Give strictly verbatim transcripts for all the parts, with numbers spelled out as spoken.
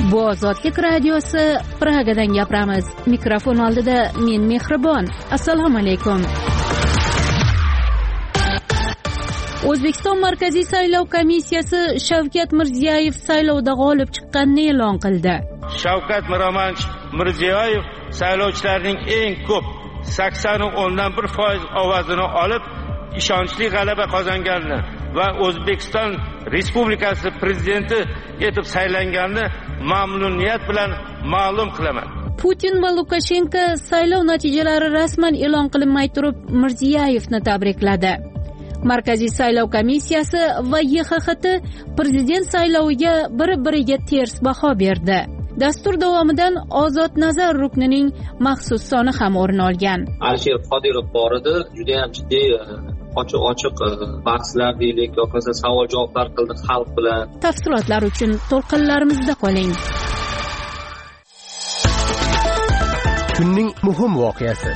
Bu Ozodlik radiosi, Pragadan gapiramiz. Mikrofon oldida men Mehribon. Assalomu alaykum. O'zbekiston Markaziy saylov komissiyasi Shavkat Mirziyoyev saylovda g'olib chiqqanini e'lon qildi. Shavkat Mirziyoyev saylovchilarning eng ko'p sakson o'ndan bir foiz ovozini olib, ishonchli g'alaba qozonganini va O'zbekiston Respublikasi prezidenti etib saylanganini mamnuniyat bilan ma'lum qilaman. Putin va Lukashenko saylov natijalari rasman e'lon qilinmay turib Mirziyoyevni tabrikladi. Markaziy saylov komissiyasi va Y X X T prezident sayloviga bir-biriga ters baho berdi. Dastur davomidan Ozod nazar ruknining maxsus soni ham o'rin olgan. Alisher Qodirov bor edi, juda ham jiddiy ochiq-ochiq bahslar deylik, yoki savol-javoblar qildi xalq bilan. Tafsilotlar uchun to'lqinlarimizda qoling. Kunning muhim voqeasi.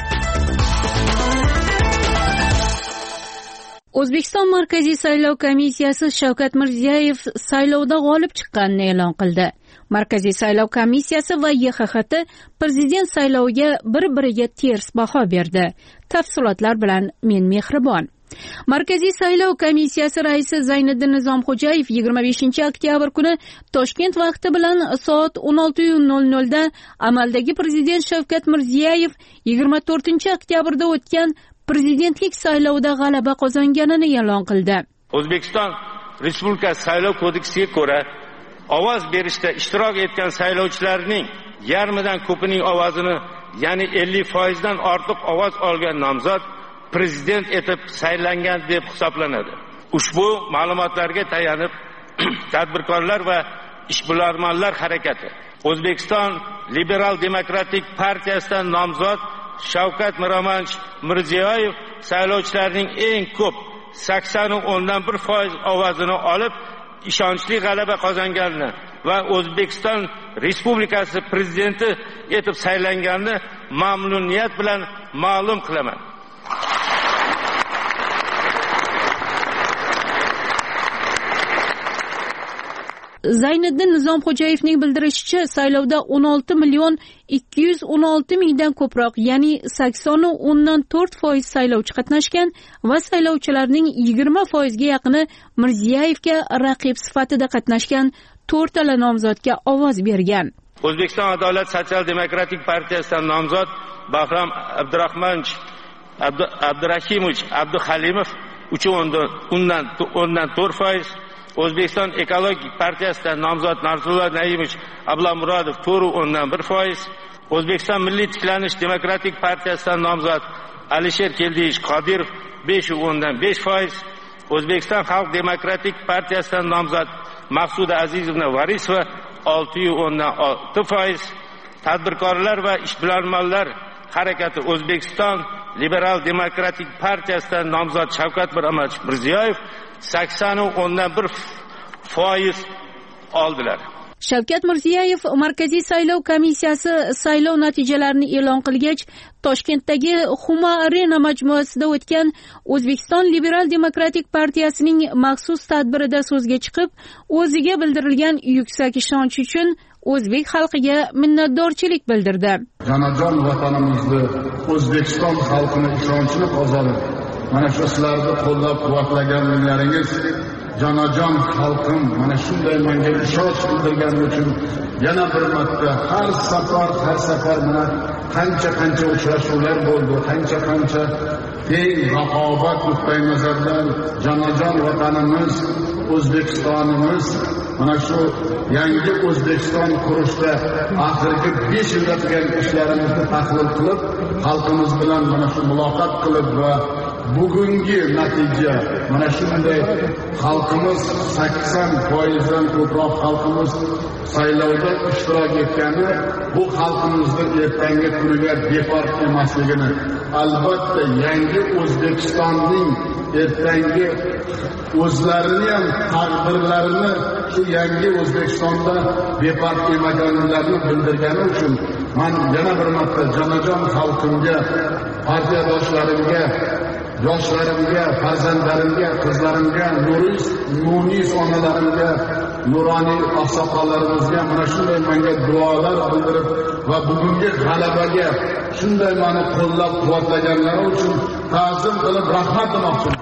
O'zbekiston Markaziy saylov komissiyasi Shavkat Mirziyoyev saylovda g'olib chiqqanini e'lon qildi. Markaziy saylov komissiyasi va Y X X T prezident sayloviga bir-biriga ters baho berdi. Tafsilotlar bilan men Mehribon. Markaziy saylov komissiyasi raisi Zayniddin Nizomxo'jayev yigirma beshinchi oktyabr kuni Toshkent vaqti bilan soat o'n olti nol nol da amaldagi prezident Shavkat Mirziyoyev yigirma to'rtinchi oktyabrda o'tgan prezidentlik saylovida g'alaba qozonganini e'lon qildi. O'zbekiston Respublikasi saylov kodeksiga ko'ra, ovoz berishda ishtirok etgan saylovchilarning yarmidan ko'pining ovozini, ya'ni ellik foizdan ortiq ovoz olgan nomzod prezident etib saylangan deb hisoblanadi. Ushbu ma'lumotlarga tayanib, tadbirkorlar va ishbilarmonlar harakati O'zbekiston Liberal Demokratik partiyasidan nomzod Shavkat Mirziyoyev saylovchilarning eng ko'p sakson o'ndan bir foiz ovozini olib, ishonchli g'alaba qozonganini va O'zbekiston Respublikasi prezidenti etib saylanganini mamnuniyat bilan ma'lum qilaman. Zayniddin Nizomxo'jayevning bildirishicha, saylovda o'n olti million ikki yuz o'n olti mingdan ko'proq, ya'ni sakson o'ndan to'rt foiz saylovchi qatnashgan va saylovchilarning yigirma foizga yaqini Mirziyoyevga raqib sifatida qatnashgan to'rttala nomzodga ovoz bergan. O'zbekiston Adolat sotsial demokratik partiyasidan nomzod Bahrom Abdurahmonovich Abdurahimovich Abduhalimov uch o'ndan to'rt foiz, O'zbekiston Ekologik partiyasidan nomzod Narzullo Naimovich Ablamurodov to'rt o'ndan bir foiz, O'zbekiston Milliy tiklanish demokratik partiyasidan nomzod Alisher Keldiyevich Qodirov besh o'ndan besh foiz, O'zbekiston Xalq demokratik partiyasidan nomzod Maqsuda Azizovna Varisova olti o'ndan olti foiz, tadbirkorlar va ishbilarmonlar harakati O'zbekiston Liberal Demokratik partiyasidan nomzod Shavkat Mirziyoyev sakson o'ndan bir foiz oldilar. Shavkat Mirziyoyev Markaziy saylov komissiyasi saylov natijalarini e'lon qilgach, Toshkentdagi Huma Arena majmuasida o'tgan O'zbekiston Liberal Demokratik partiyasining maxsus tadbirida so'zga chiqib, o'ziga bildirilgan yuksak ishonch uchun o'zbek xalqiga minnatdorchilik bildirdi. Jonajon vatanimizni, O'zbekiston xalqini ishonchli qozonib, mana shu sizlarni qo'llab-quvvatlaganliklaringiz, jonajon xalqim mana shunday menga ishonch bildirgani uchun yana bir marta har safar har safar mana qancha-qancha uchrashuvlar bo'ldi, qancha-qancha teng raqobat nuqtai nazaridan jonajon vatanimiz, O'zbekistonimiz mana shu yangi O'zbekiston qurishda oxirgi besh yilda qilgan ishlarimizni tahlil qilib, xalqimiz bilan mana shu muloqot qilib va bugungi natija mana shunday xalqimiz sakson foizdan ko'proq xalqimiz saylovda ishtirok etgani bu xalqimizning ertangi kuniga befarq emasligini, albatta yangi O'zbekistonning ertangi o'zlarini ham taqdirlarini shu yangi O'zbekistonda befarq emaganliklarini bildirgani uchun men yana bir marta jonajon xalqimga, partiyadoshlarimga, yoshlarimga, farzandlarimga, qizlarimga, nuriy nuriy onalarimga nuroniy oqsoqollarimizga mana shunday menga duolar bildirib va bugungi g'alabaga shunday meni qo'llab quvvatlaganlari uchun ta'zim qilib rahmat demoqchiman.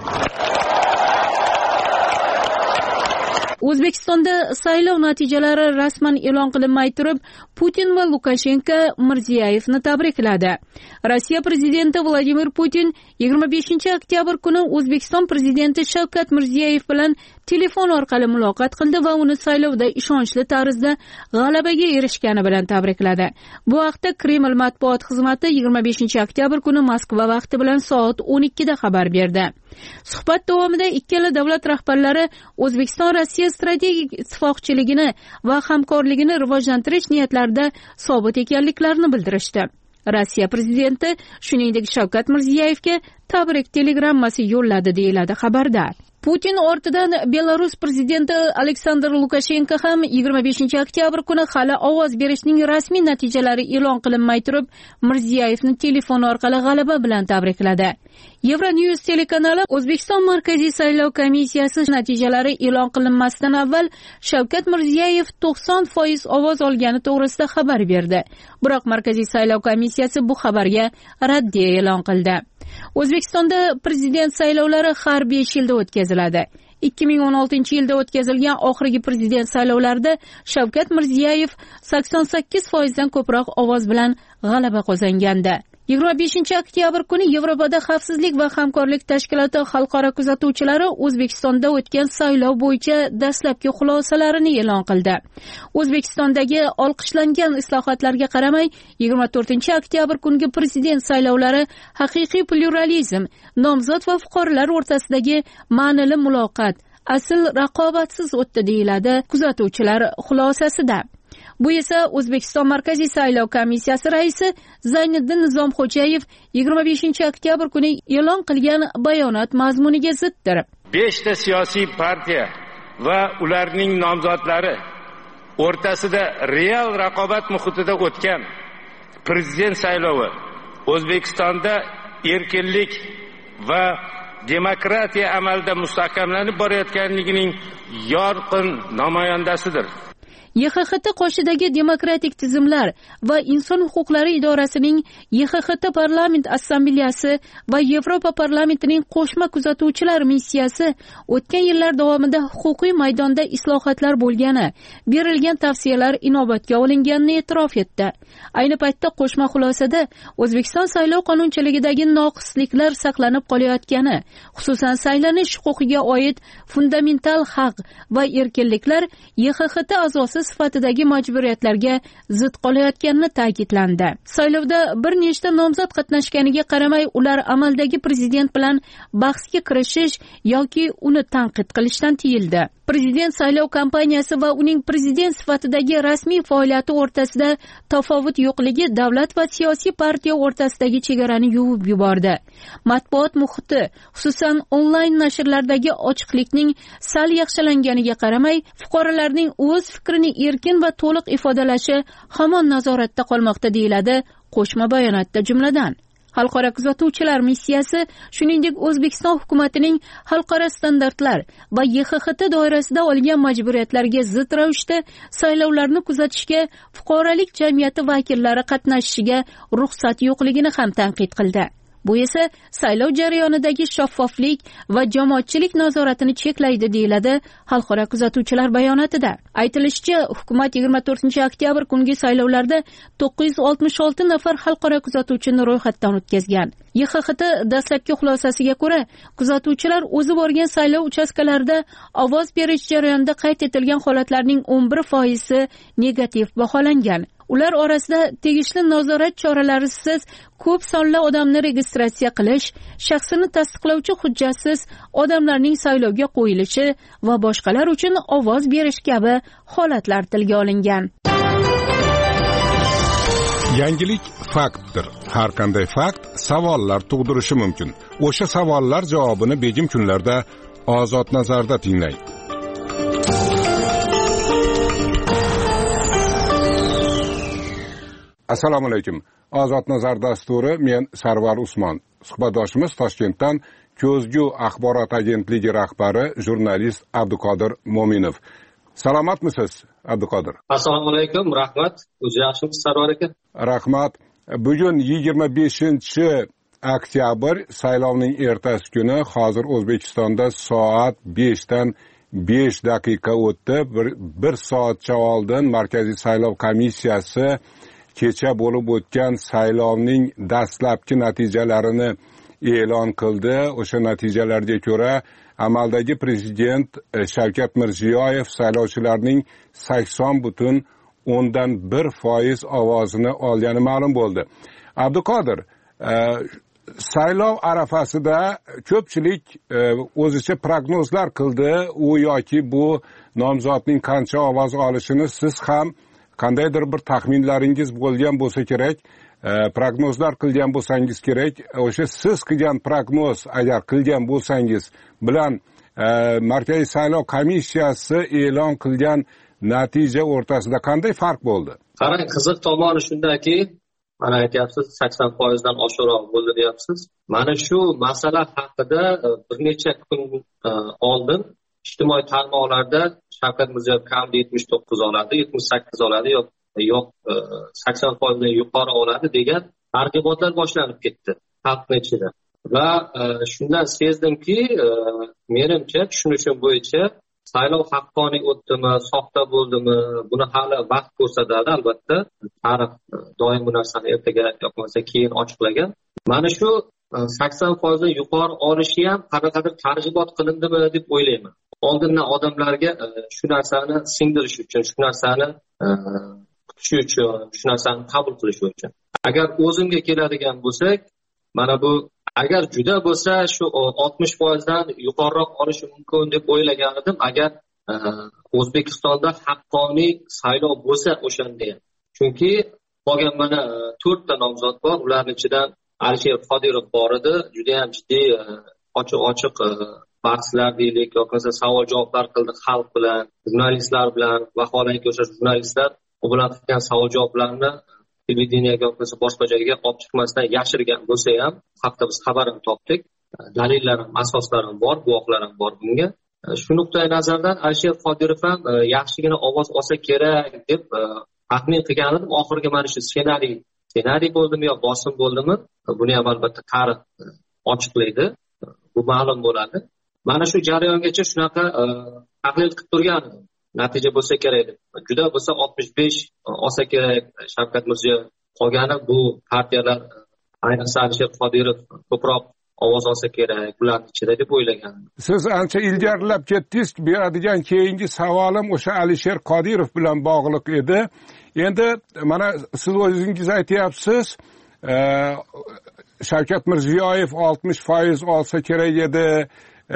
O'zbekistonda saylov natijalari rasman e'lon qilinmay turib, Putin va Lukashenko Mirziyoyevni tabrikladi. Rossiya prezidenti Vladimir Putin yigirma beshinchi oktyabr kuni O'zbekiston prezidenti Shavkat Mirziyoyev bilan telefon orqali muloqot qildi va uni saylovda ishonchli tarzda g'alabaga erishgani bilan tabrikladi. Bu haqda Kreml matbuot xizmati yigirma beshinchi oktyabr kuni Moskva vaqti bilan soat o'n ikkida xabar berdi. Suhbat davomida ikkala davlat rahbarlari O'zbekiston Rossiya strategik ittifoqchiligini va hamkorligini rivojlantirish niyatlarida sobit ekanliklarini bildirishdi. Rossiya prezidenti shuningdek Shavkat Mirziyoyevga tabrik telegrammasi yo'lladi deyiladi xabarda. Putin ortidan Belarus prezidenti Aleksandr Lukashenko ham yigirma beshinchi oktyabr kuni hali ovoz berishning rasmiy natijalari e'lon qilinmay turib, Mirziyoyevni telefon orqali g'alaba bilan tabrikladi. Euronews telekanali O'zbekiston Markaziy saylov komissiyasi natijalari e'lon qilinmasidan avval Shavkat Mirziyoyev to'qson foiz ovoz olgani to'g'risida xabar berdi. Biroq Markaziy saylov komissiyasi bu xabarga raddiya e'lon qildi. O'zbekistonda prezident saylovlari har besh yilda o'tkaziladi. ikki ming o'n oltinchi yilda o'tkazilgan oxirgi prezident saylovlarida Shavkat Mirziyoyev sakson sakkiz foizdan ko'proq ovoz bilan g'alaba qozongandi. yigirma beshinchi oktyabr kuni Yevropada xavfsizlik va hamkorlik tashkiloti xalqaro kuzatuvchilari O'zbekistonda o'tgan saylov bo'yicha dastlabki xulosalarini e'lon qildi. O'zbekistondagi olqishlangan islohotlarga qaramay, yigirma to'rtinchi oktyabr kungi prezident saylovlari haqiqiy pluralizm, nomzod va fuqarolar o'rtasidagi ma'nili muloqot, asl raqobatsiz o'tdi deyiladi kuzatuvchilar xulosasida. Bu esa O'zbekiston Markaziy saylov komissiyasi raisi Zayniddin Nizomxo'jayev yigirma beshinchi oktyabr kuni e'lon qilgan bayonot mazmuniga ziddir. beshta siyosiy partiya va ularning nomzodlari o'rtasida real raqobat muhitida o'tgan prezident saylovi O'zbekistonda erkinlik va demokratiya amalda mustahkamlanib borayotganligining yorqin namoyandasidir. Y X X T qoshidagi demokratik tizimlar va inson huquqlari idorasining Y X X T parlament assambleyasi va Yevropa parlamentining qo'shma kuzatuvchilar missiyasi o'tgan yillar davomida huquqiy maydonda islohotlar bo'lgani, berilgan tavsiyalar inobatga olinganini e'tirof etdi. Ayni paytda qo'shma xulosada O'zbekiston saylov qonunchiligidagi noqisliklar saqlanib qolayotgani, xususan saylanish huquqiga oid fundamental haq va erkinliklar Y X X T a'zosi sifatidagi majburiyatlarga zid qolayotganini ta'kidlandi. Saylovda bir nechta nomzod qatnashganiga qaramay, ular amaldagi prezident bilan bahsga kirishish yoki uni tanqid qilishdan tiyildi. Prezident saylov kampaniyasi va uning prezident sifatidagi rasmiy faoliyati o'rtasida tafovut yo'qligi davlat va siyosiy partiya o'rtasidagi chegarani yuvib yubordi. Matbuot muhiti, xususan onlayn nashrlardagi ochiqlikning sal yaxshilanganiga qaramay, fuqarolarning o'z fikrini erkin va to'liq ifodalashi hamon nazoratda qolmoqda deyiladi qo'shma bayonotda jumladan. Xalqaro kuzatuvchilar missiyasi shuningdek O'zbekiston hukumatining xalqaro standartlar va Y X X T doirasida olgan majburiyatlarga zid ravishda saylovlarni kuzatishga fuqarolik jamiyati vakillari qatnashishiga ruxsat yo'qligini ham tanqid qildi. Bu esa saylov jarayonidagi shaffoflik va jamoatchilik nazoratini cheklaydi deyiladi xalqaro kuzatuvchilar bayonotida. Aytilishicha, hukumat yigirma to'rtinchi oktyabr kungi saylovlarda to'qqiz yuz oltmish olti nafar xalqaro kuzatuvchini ro'yxatdan o'tkazgan. Y X X T dastlabki xulosasiga ko'ra, kuzatuvchilar o'zi borgan saylov uchastkalarida ovoz berish jarayonida qayd etilgan holatlarning o'n bir foizi negativ baholangan. Ular orasida tegishli nazorat choralarisiz ko'p sonli odamni registratsiya qilish, shaxsini tasdiqlovchi hujjatsiz odamlarning saylovga qo'yilishi va boshqalar uchun ovoz berish kabi holatlar tilga olingan. Yangilik faktdir. Har qanday fakt savollar tug'dirishi mumkin. O'sha savollar javobini begim kunlarda Ozod nazarda tinglang. Assalomu alaykum. Ozod nazar dasturi, men Sarvar Usmon. Suhbatdoshimiz Toshkentdan Ko'zgu axborot agentligi rahbari jurnalist Abduqodir Mo'minov. Salomatmisiz, Abduqodir? Assalomu alaykum, rahmat. O'zi yaxshimisiz, Sarvar aka? Rahmat. Bugun yigirma beshinchi oktyabr, saylovning ertasi kuni. Hozir O'zbekistonda soat beshdan besh daqiqa o'tdi. Bir, bir soatcha oldin Markaziy saylov komissiyasi kecha bo'lib o'tgan saylovning dastlabki natijalarini e'lon qildi. O'sha natijalarga ko'ra amaldagi prezident Shavkat Mirziyoyev saylovchilarning sakson butun o'ndan bir foiz ovozini olgani ma'lum bo'ldi. Abduqodir, e, saylov arafasida ko'pchilik e, o'zicha prognozlar qildi. U yoki bu nomzodning qancha ovoz olishini siz ham qandaydir bir taxminlaringiz bo'lgan bo'lsa kerak, e, prognozlar qilgan bo'lsangiz kerak. O'sha siz qilgan prognoz, agar qilgan bo'lsangiz bilan e, Markaziy saylov komissiyasi e'lon qilgan natija o'rtasida qanday farq bo'ldi? Qarang, qiziq tomoni shundaki, mana aytyapsiz sakson foizdan oshiqroq bo'ldi deyapsiz. Mana shu masala haqida bir necha kun oldin ijtimoiy tarmoqlarda Shavkat Mirziyoyev kamida yetmish to'qqiz oladi, yetmish sakkiz oladi, yo'q yo'q sakson foizdan yuqori oladi degan targ'ibotlar boshlanib ketdi xalqning ichida. Va shundan sezdimki, menimcha tushunishim bo'yicha saylov haqqoniy o'tdimi, soxta bo'ldimi, buni hali vaqt ko'rsatadi. Albatta, tarix doim bu narsani ertaga yoki keyin ochiqlagan. Mana shu sakson foizdan yuqori olishi ham qanaqadir targ'ibot qilindimi deb o'ylayman. Oldindan odamlarga shu narsani singdirish uchun, shu narsani kutish uchun, shu narsani qabul qilish uchun. Agar o'zimga keladigan bo'lsak, mana bu agar juda bo'lsa shu oltmish foizdan yuqoriroq olishi mumkin deb o'ylagan edim. Agar O'zbekistonda haqqoniy saylov bo'lsa o'shanda ham. Chunki qolgan mana to'rtta nomzod bor. Ularning ichidan Alisher Qodirov bor edi. Juda ham jiddiy ochiq-ochiq bahslar deylik, yoki savol javoblar qildi xalq bilan, jurnalistlar bilan. Vaholanki o'sha jurnalistlar u bilan qilgan savol javoblarni televideniyaga yoki boshqa joyga olib chiqmasdan yashirgan bo'lsa ham, haqda biz xabarini topdik. Dalillarim, asoslarim bor, guvohlarim bor bunga. Shu nuqtai nazardan Alisher Qodirov ham yaxshigina ovoz olsa kerak deb taxmin qilgan edim. Oxirgi mana shu ssenariy, ssenariy bo'ldimi yo bosim bo'ldimi? Buni ham albatta tarix ochiqlaydi. Bu ma'lum bo'ladi. Mana shu jarayongacha shunaqa tahlil qilib turgan edim. Natija bo'lsa kerak deb. Juda bo'lsa oltmish besh olsa kerak Shavkat Mirziyoyev. Qolgani bu partiyalar, ayniqsa Alisher Qodirov ko'proq ovoz olsa kerak ularning ichida deb o'ylagan. Siz ancha ilgarilab ketdingiz. Beradigan keyingi savolim o'sha Alisher Qodirov bilan bog'liq edi. Endi mana siz o'zingiz aytyapsiz, e, Shavkat Mirziyoyev oltmish foiz olsa kerak edi e,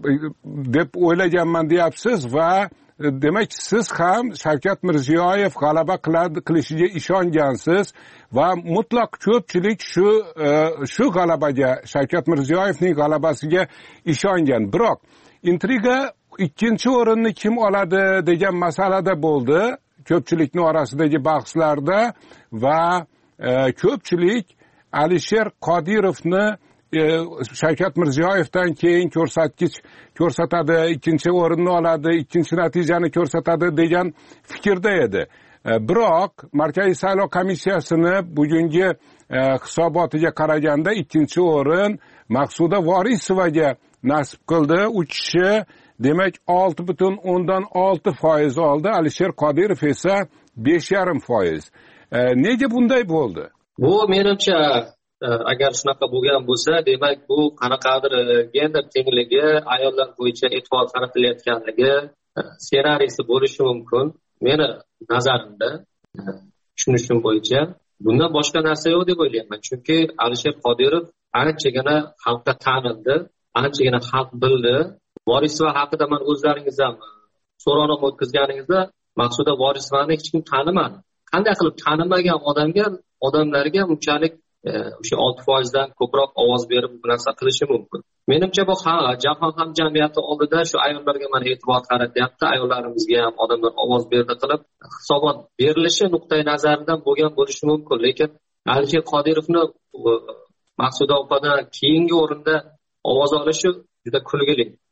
deb o'ylaganman deyapsiz va demak siz ham Shavkat Mirziyoyev g'alaba qiladi qilishiga ishongansiz va mutlaq ko'pchilik shu shu g'alabaga, Shavkat Mirziyoyevning g'alabasiga ishongan. Biroq intriga ikkinchi o'rinni kim oladi degan masalada bo'ldi ko'pchilikning orasidagi bahslarda va ko'pchilik Alisher Qodirovni Shavkat Mirziyoyevdan keyin ko'rsatkich ko'rsatadi, ikkinchi o'rinni oladi, ikkinchi natijani ko'rsatadi degan fikrda edi. Biroq Markaziy saylov komissiyasini bugungi hisobotiga qaraganda ikkinchi o'rin Maqsuda Vorisovaga nasib qildi. U kishi demak olti butun o'ndan olti foiz oldi. Alisher Qodirov esa besh yarim foiz. Nega bunday bo'ldi? Bu menimcha agar shunaqa bo'lgan bo'lsa, demak bu qanaqadir gender tengligi, ayollar bo'yicha e'tibor qaratilayotganligi ssenariysi bo'lishi mumkin. Meni nazarimda, tushunishim bo'yicha bundan boshqa narsa yo'q deb o'ylayman. Chunki Alisher Qodirov anchagina xalqqa tanildi, anchagina xalq bildi. Vorisova haqida men o'zlaringiz ham so'rovnoma o'tkazganingizda Maqsuda Vorisovani hech kim tanimadi. Qanday qilib tanimagan odamga, odamlarga bunchalik o'sha olti foizdan ko'proq ovoz berib bu narsa qilishi mumkin. Menimcha bu jahon hamjamiyati oldida shu ayollarga mana e'tibor qaratyapti, ayollarimizga ham odamlar ovoz berdi qilib hisobot berilishi nuqtai nazaridan bo'lgan bo'lishi mumkin. Lekin Alisher Qodirovni Maqsuda opadan keyingi o'rinda ovoz olishi juda kulgili.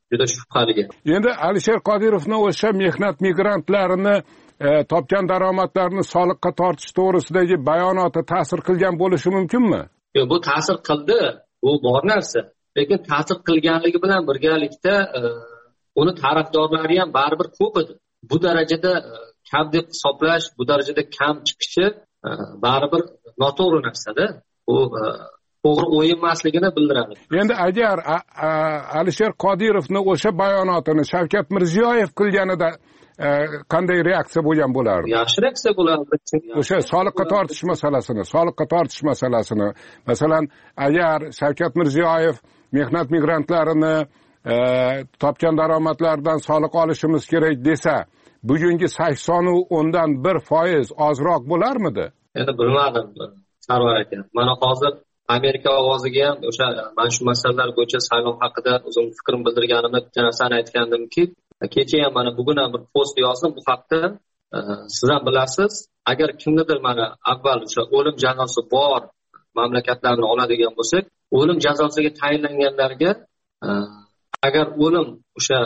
juda shubhali. Endi Alisher Qodirovning o'sha mehnat migrantlarini e, topgan daromadlarini soliqqa tortish to'g'risidagi bayonoti ta'sir qilgan bo'lishi mumkinmi? Yo'q, bu ta'sir qildi, bu bor narsa. Lekin ta'sir qilganligi bilan birgalikda e, uni tarafdorlari ham baribir ko'p edi. Bu darajada e, kam deb hisoblash, bu darajada kam chiqishi e, baribir noto'g'ri narsada. Bu e, to'g'ri o'yin emasligini bildiradi. Endi agar Alisher Qodirovning o'sha bayonotini Shavkat Mirziyoyev qilganida e, qanday reaksiya bo'lgan bo'lardi? Yaxshi reaksiya bo'lardi. O'sha soliqqa tortish masalasini, soliqqa tortish masalasini, masalan, agar Shavkat Mirziyoyev mehnat migrantlarini e, topgan daromadlaridan soliq olishimiz kerak desa, bugungi sakson o'ndan bir foiz ozroq bo'larmidi? Endi bilmadim, Sarvar aka. Mana hozir Amerika ovoziga ham o'sha mana shu masalalar bo'yicha saylov haqida o'zim fikrim bildirganimda bitta narsani aytgandimki, kecha ham mana bugun ham bir post yozdim bu haqda. E, siz ham bilasiz, agar kimnidir mana avval o'sha o'lim jazosi bor mamlakatlarni oladigan bo'lsak, o'lim jazosiga tayinlanganlarga e, agar o'lim o'sha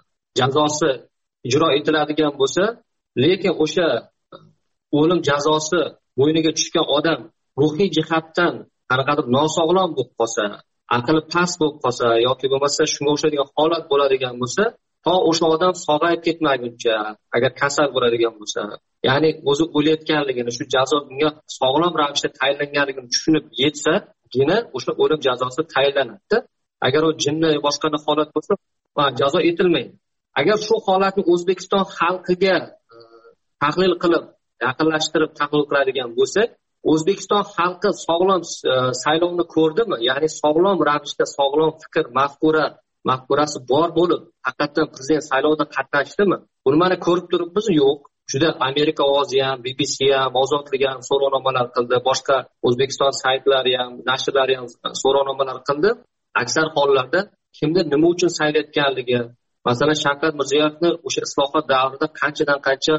jazosi ijro etiladigan bo'lsa, lekin o'sha o'lim jazosi bo'yniga tushgan odam ruhiy jihatdan qanaqadir nosog'lom bo'lib qolsa, aqli past bo'lib qolsa yoki bo'lmasa shunga o'xshaydigan holat bo'ladigan bo'lsa, to o'sha odam sog'ayib ketmaguncha, agar kasal bo'ladigan bo'lsa, ya'ni o'zi o'layotganligini, shu jazo bunga sog'lom ravishda tayinlanganligini tushunib yetsagina o'sha o'lim jazosi tayinlanadi. Agar u jinni boshqa holat bo'lsa, jazo etilmaydi. Agar shu holatni O'zbekiston xalqiga e, tahlil qilib, yaqinlashtirib tahlil qiladigan bo'lsak, O'zbekiston xalqi sog'lom e, saylovni ko'rdimi? Ya'ni sog'lom ravishda sog'lom fikr, mafkura, mafkurasi bor bo'lib, haqiqatan prezident saylovida qatnashdimi? Buni mana ko'rib turibmiz, yo'q. Juda Amerika ovozi ham, B B C ham, Ozodlik ham so'rovnomalar qildi, boshqa O'zbekiston saytlari ham, nashrlari ham so'rovnomalar qildi. Aksar hollarda kimda nima uchun saylayotganligi, masalan, Shavkat Mirziyoyevni o'sha islohot davrida qanchadan qancha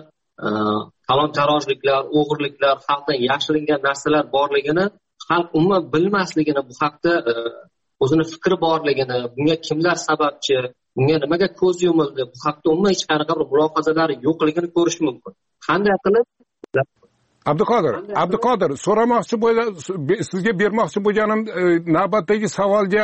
talon-tarojliklar, o'g'irliklar, xalqdan yashiringan narsalar borligini, xalq umuman bilmasligini, bu haqda o'zini fikri borligini, bunga kimlar sababchi, bunga nimaga ko'z yumildi, bu haqda umuman hech qanaqa bir mulohazalari yo'qligini ko'rish mumkin. Qanday qilib Abduqodir, Abduqodir, so'ramoqchi bo'lgan, sizga bermoqchi bo'lganim navbatdagi savolga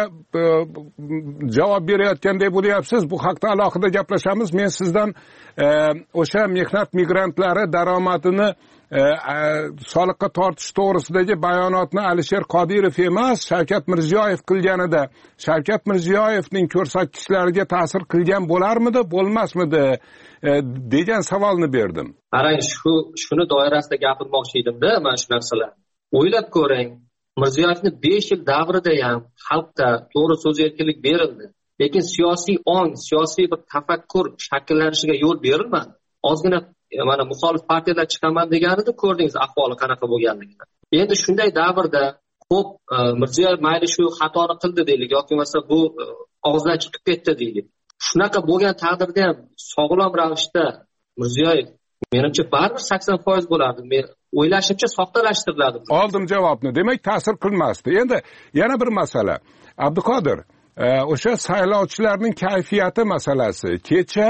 javob berayotgandek bo'lyapsiz. Bu haqda alohida gaplashamiz. Men sizdan o'sha mehnat migrantlari daromadini soliqqa tortish to'g'risidagi bayonotni Alisher Qodirov emas, Shavkat Mirziyoyev qilganida Shavkat Mirziyoyevning ko'rsatkichlariga ta'sir qilgan bo'larmidi, bo'lmasmidi degan savolni berdim. Qarang, shu shuni doirasida gapirmoqchi edimda, mana shu narsalar. O'ylab ko'ring, Mirziyoyevning besh yil davrida ham xalqqa to'g'ri so'z erkinlik berildi. Lekin siyosiy ong, siyosiy bir tafakkur shakllanishiga yo'l berilmadi. Ozgina mana muxolif partiyalar chiqaman deganida ko'rdingiz ahvoli qanaqa bo'lganligini. Endi shunday davrda ko'p Mirziyoyev mayli shu xatoni qildi deylik yoki bo'lmasa bu og'zidan chiqib ketdi deylik. Shunaqa bo'lgan taqdirda ham sog'lom ravishda Mirziyoyev menimcha baribir sakson foiz bo'lardi. Men o'ylashimcha soxtalashtiriladi. Oldim javobni. Demak, ta'sir qilmasdi. Endi yana bir masala. Abduqodir, o'sha saylovchilarning kayfiyati masalasi. Kecha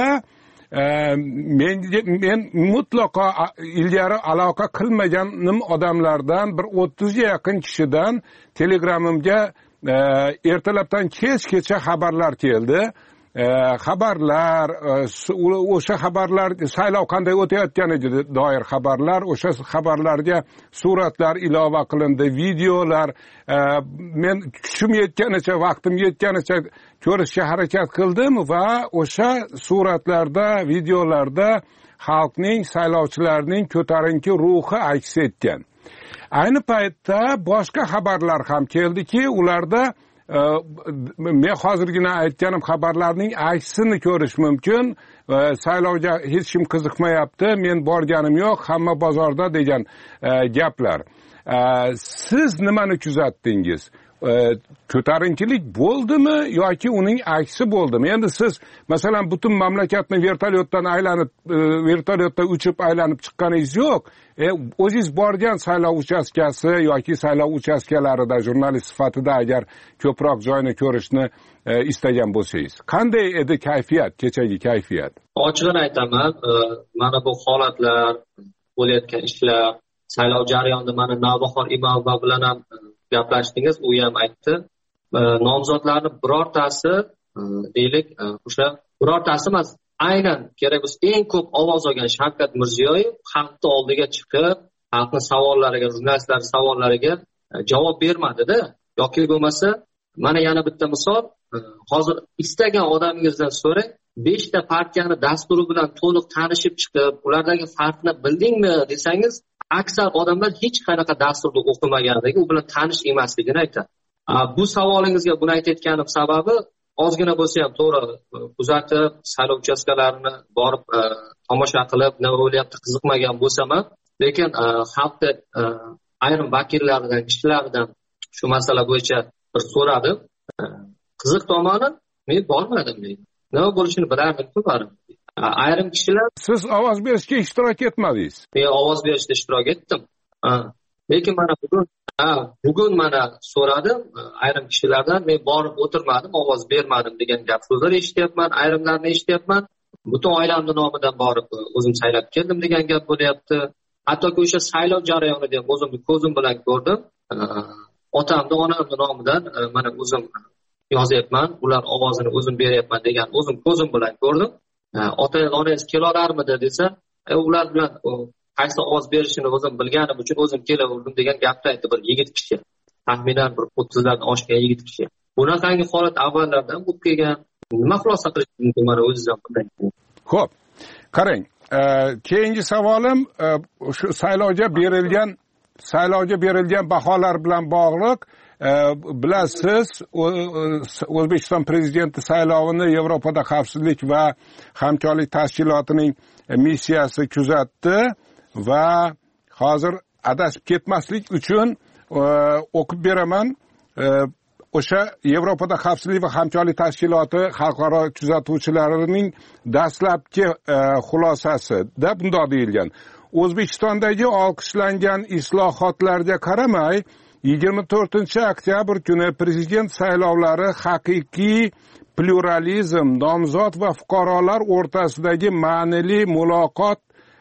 men men mutlaqo ilgari aloqa qilmaganim odamlardan bir o'ttizga yaqin kishidan telegramimga ertalabdan kechgacha xabarlar keldi. Xabarlar, o'sha xabarlar saylov qanday o'tayotganiga doir xabarlar, o'sha xabarlarga suratlar ilova qilindi, videolar. Men kuchim yetganicha, vaqtim yetganicha ko'rishga harakat qildim va o'sha suratlarda, videolarda xalqning, saylovchilarning ko'tarinki ruhi aks etgan. Ayni paytda boshqa xabarlar ham keldiki, ularda men hozirgina aytganim xabarlarning aksini ko'rish mumkin. Saylovga hech kim qiziqmayapti, men borganim yo'q, hamma bozorda degan gaplar. Siz nimani kuzatdingiz? ko'tarinkilik bo'ldimi yoki uning aksi bo'ldimi? Endi siz masalan butun mamlakatni vertolyotdan aylanib vertolyotda uchib aylanib chiqqaningiz yo'q. E, o'zingiz borgan saylov uchastkasi yoki saylov uchastkalarida jurnalist sifatida agar ko'proq joyni ko'rishni e, istagan bo'lsangiz, qanday edi kayfiyat, kechagi kayfiyat? Ochig'ini aytaman, mana bu holatlar, bo'layotgan ishlar, saylov jarayonida mana Navbahor Imomova bilan ham gaplashdingiz, u ham aytdi. Nomzodlarni birortasi, deylik, o'sha birortasi emas, aynan kerak bo'lsa eng ko'p ovoz olgan Shavkat Mirziyoyev xalqni oldiga chiqib, xalqni savollariga, jurnalistlar savollariga javob bermadi-da. Yoki bo'lmasa, mana yana bitta misol, hozir istagan odamingizdan so'rang, beshta partiyani dasturi bilan to'liq tanishib chiqib, ulardagi farqni bildingmi desangiz, aksar odamlar hech qanaqa dasturni o'qimaganligi, u bilan tanish emasligini aytadi. Bu savolingizga buni aytayotganim sababi, ozgina bo'lsa ham to'g'ri kuzatib, saylov uchastkalarini borib tomosha qilib, nima bo'lyapti qiziqmagan bo'lsam ham, lekin xalqni ayrim vakillaridan, kishilaridan shu masala bo'yicha bir so'radim. Qiziq tomoni, men bormadim deydi. Nima bo'lishini bilardim-ku baribir. Ayrim kishilar, siz ovoz berishga ishtirok etmadingiz. Men ovoz berishda ishtirok etdim. Lekin mana bugun bugun mana so'radim ayrim kishilardan, men borib o'tirmadim, ovoz bermadim degan gap so'zlar eshityapman, ayrimlarni eshityapman. Butun oilamning nomidan borib o'zim saylab keldim degan gap bo'lyapti. Hattoki o'sha saylov jarayonida ham o'zimni ko'zim bilan ko'rdim. Otamning, onamning nomidan mana o'zim yozyapman, ular ovozini o'zim beryapman degan o'zim ko'zim bilan ko'rdim. Ota onangiz kelalarmidi desa, e, ular bilan qaysi ovoz berishini o'zim bilganim uchun o'zim kelaverdim degan gapni aytdi bir yigit kishi. Taxminan bir o'ttizlardan oshgan yigit kishi. Bunaqangi holat avvallardan bo'lib kelgan. Nima xulosa qilish mumkin mana o'zingizdan bilay. Xo'p. Qarang, keyingi savolim shu saylovga berilgan saylovga berilgan baholar bilan bog'liq. Bilasiz, O'zbekiston prezidenti saylovini Yevropada xavfsizlik va hamkorlik tashkilotining missiyasi kuzatdi va hozir adashib ketmaslik uchun o'qib beraman. O'sha Yevropada xavfsizlik va hamkorlik tashkiloti xalqaro kuzatuvchilarining dastlabki xulosasida bundoq deyilgan: O'zbekistondagi olqishlangan islohotlarga qaramay, yigirma to'rtinchi oktyabr kuni prezident saylovlari haqiqiy pluralizm, nomzod va fuqarolar o'rtasidagi ma'nili muloqot,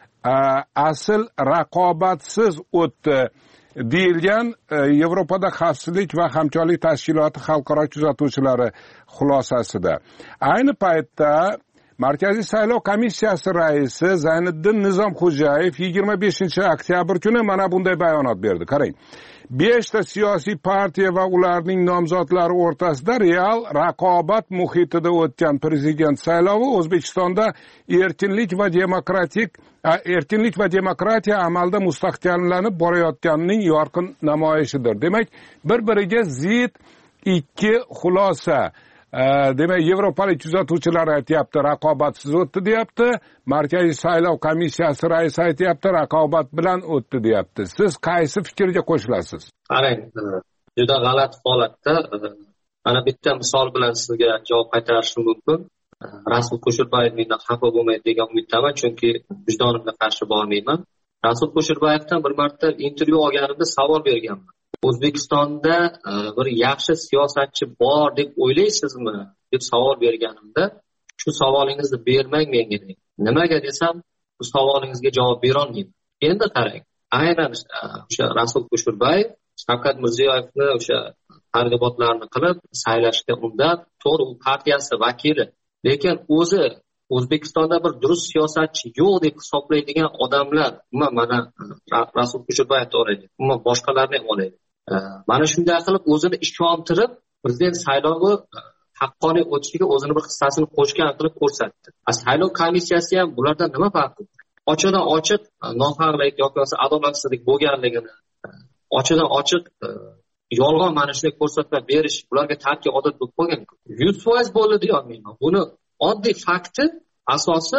asl raqobatsiz o'tdi deyilgan Yevropada xavfsizlik va hamkorlik tashkiloti xalqaro kuzatuvchilari xulosasida. Ayni paytda Markaziy saylov komissiyasi raisi Zayniddin Nizomxo'jayev yigirma beshinchi oktyabr kuni mana bunday bayonot berdi. Qarang. beshta siyosiy partiya va ularning nomzodlari o'rtasida real raqobat muhitida o'tgan prezident saylovi O'zbekistonda erkinlik va demokratik erkinlik va demokratiya amalda mustahkamlanib borayotganining yorqin namoyishidir. Demak, bir-biriga zid ikki xulosa. Demak, Yevropalik kuzatuvchilar aytyapti, raqobatsiz o'tdi deyapti. Markaziy saylov komissiyasi raisi aytyapti, raqobat bilan o'tdi deyapti. Siz qaysi fikrga qo'shilasiz? Qarang, juda g'alati holatda. Mana bitta misol bilan sizga javob qaytarishim mumkin. Rasul Kusherbayev mendan xafa bo'lmaydi degan umiddaman, chunki vijdonimga qarshi bormayman. Rasul Kusherbayevdan bir marta intervyu olganimda savol berganman. O'zbekistonda bir yaxshi siyosatchi bor deb o'ylaysizmi deb savol berganimda, shu savolingizni bermang menga dedim. Nimaga desam, bu savolingizga javob bera olmayman. Endi qarang, aynan o'sha Rasul Kusherbayev Shavkat Mirziyoyevni o'sha targ'ibotlarni qilib saylashga undab, to'g'ri u partiyasi vakili, lekin o'zi O'zbekistonda bir durust siyosatchi yo'q deb hisoblaydigan odamlar, umuman mana Rasul Kusherbayevni olaylik, umuman boshqalarni ham olaylik. Mana shunday qilib o'zini ishontirib, prezident saylovi haqqoniy o'tishiga o'zini bir hissasini qo'shgan qilib ko'rsatdi. Saylov komissiyasi ham bulardan nima farqi? Ochiqdan ochiq nohaqlik yoki adolatsizlik bo'lganligini, ochiqdan ochiq yolg'on mana shunday ko'rsatma berish bularga tarki odat bo'lib qolgan. yuz foiz bo'ldi deya olmayman. Buni oddiy fakti asosi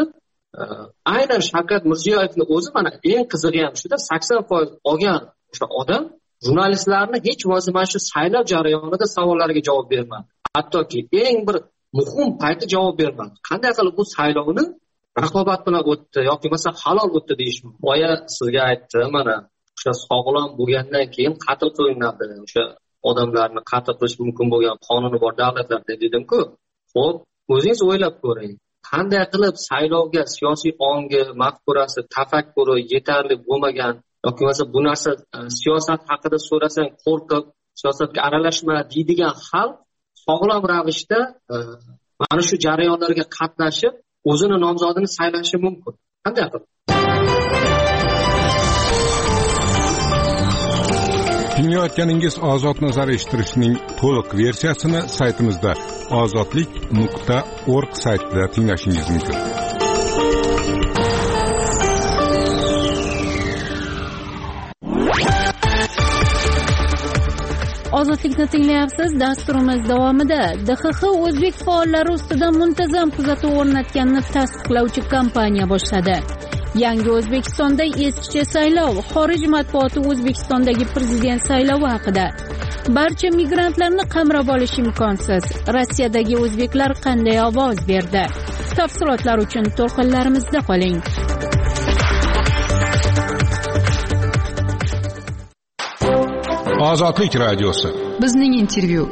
aynan Shavkat Mirziyoyevning o'zi. Mana eng qizig'i ham shuda, sakson foiz olgan o'sha odam jurnalistlarni hech bo'lmasa mana shu saylov jarayonida savollariga javob bermadi. Hattoki eng bir muhim payti javob bermadi. Qanday qilib bu saylovni raqobat bilan o'tdi yoki masalan halol o'tdi deyish mumkin. Boya sizga aytdim, mana o'sha sog'lom bo'lgandan keyin qatl qilinadi. O'sha odamlarni qatl qilish mumkin bo'lgan qonuni bor davlatlarda dedim-ku. Xo'p, o'zingiz o'ylab ko'ring. Qanday qilib saylovga siyosiy ongi, mafkurasi, tafakkuri yetarli bo'lmagan yoki bo'lmasa bu narsa siyosat haqida so'rasang qo'rqib, siyosatga aralashma deydigan xalq sog'lom ravishda mana shu jarayonlarga qatnashib, o'zini nomzodini saylashi mumkin. Qanday qilib? Tinglayotganingiz Ozod nazar eshittirishning to'liq versiyasini saytimizda ozodlik nuqta org saytida tinglashingiz mumkin. Ozodlikni tinglayapsiz. Dasturimiz davomida D X X o'zbek faollari ustidan muntazam kuzatuv o'rnatganini tasdiqlovchi kampaniya boshladi. Yangi O'zbekistonda eskicha saylov, xorij matbuoti O'zbekistondagi prezident saylovi haqida. Barcha migrantlarni qamrab olish imkonsiz. Rossiyadagi o'zbeklar qanday ovoz berdi? Tafsilotlar uchun to'lqinlarimizda qoling. Ozodlik radiosi. Bizning intervyu.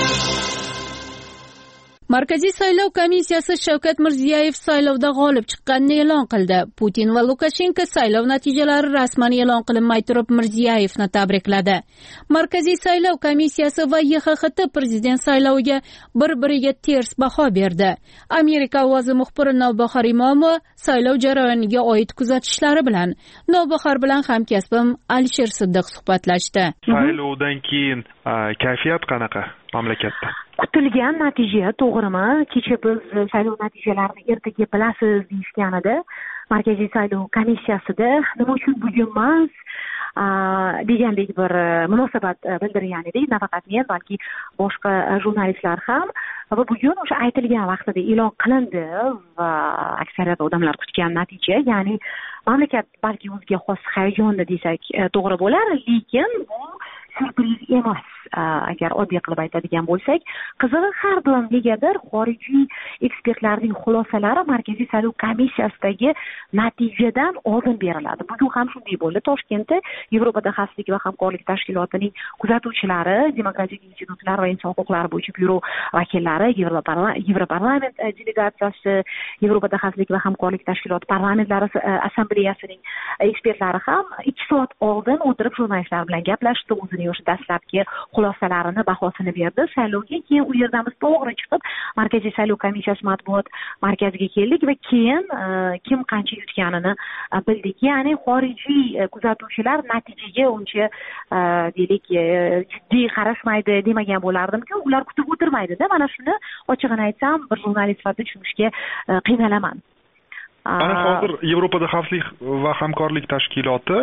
Markaziy saylov komissiyasi Shavkat Mirziyoyev saylovda g'olib chiqqanini e'lon qildi. Putin va Lukashenko saylov natijalari rasman e'lon qilinmay turib Mirziyoyevni tabrikladi. Markaziy saylov komissiyasi va Y X X T prezident sayloviga bir-biriga ters baho berdi. Amerika ovozi muxbiri Navbahor Imomova saylov jarayoniga oid kuzatishlari bilan Navbahor bilan hamkasbim Alisher Siddiq suhbatlashdi. Saylovdan keyin kayfiyat qanaqa mamlakatda? Kutilgan natija to'g'rimi? Kecha biz saylov natijalarini ertaga bilasiz deyishganida Markaziy saylov komissiyasida nima uchun bugun emas degandek bir munosabat bildirgan edik. Nafaqat men, balki boshqa jurnalistlar ham. Va bugun o'sha aytilgan vaqtida e'lon qilindi va aksariyat odamlar kutgan natija, ya'ni mamlakat balki o'ziga xos hayajonda desak to'g'ri bo'lar, lekin bu syurpriz emas. Agar oddiy qilib aytadigan bo'lsak, qizig'i har doim negadir xorijiy ekspertlarning xulosalari Markaziy saylov komissiyasidagi natijadan oldin beriladi. Bugun ham shunday bo'ldi. Toshkentda Yevropada xavfsizlik va hamkorlik tashkilotining kuzatuvchilari, demokratik institutlar va inson huquqlari bo'yicha byuro vakillari, Yevroparlament delegatsiyasi, Yevropada xavfsizlik va hamkorlik tashkiloti parlamentlari assambleyasining ekspertlari ham ikki soat oldin o'tirib jurnalistlar bilan gaplashdi, o'zining o'sha dastlabki xulosalarini, bahosini berdi. Saylovga keyin u yerdan biz to'g'ri chiqib Markaziy saylov komissiyasi matbuot markaziga keldik va keyin kim qancha yutganini bildik. Ya'ni xorijiy kuzatuvchilar natijaga uncha deylik jiddiy qarashmaydi demagan bo'lardim-ku, ular kutib o'tirmaydi-da. Mana shuni ochig'ini aytsam, bir jurnalist sifatida tushunishga qiynalaman. Mana hozir Yevropada xavfsizlik va hamkorlik tashkiloti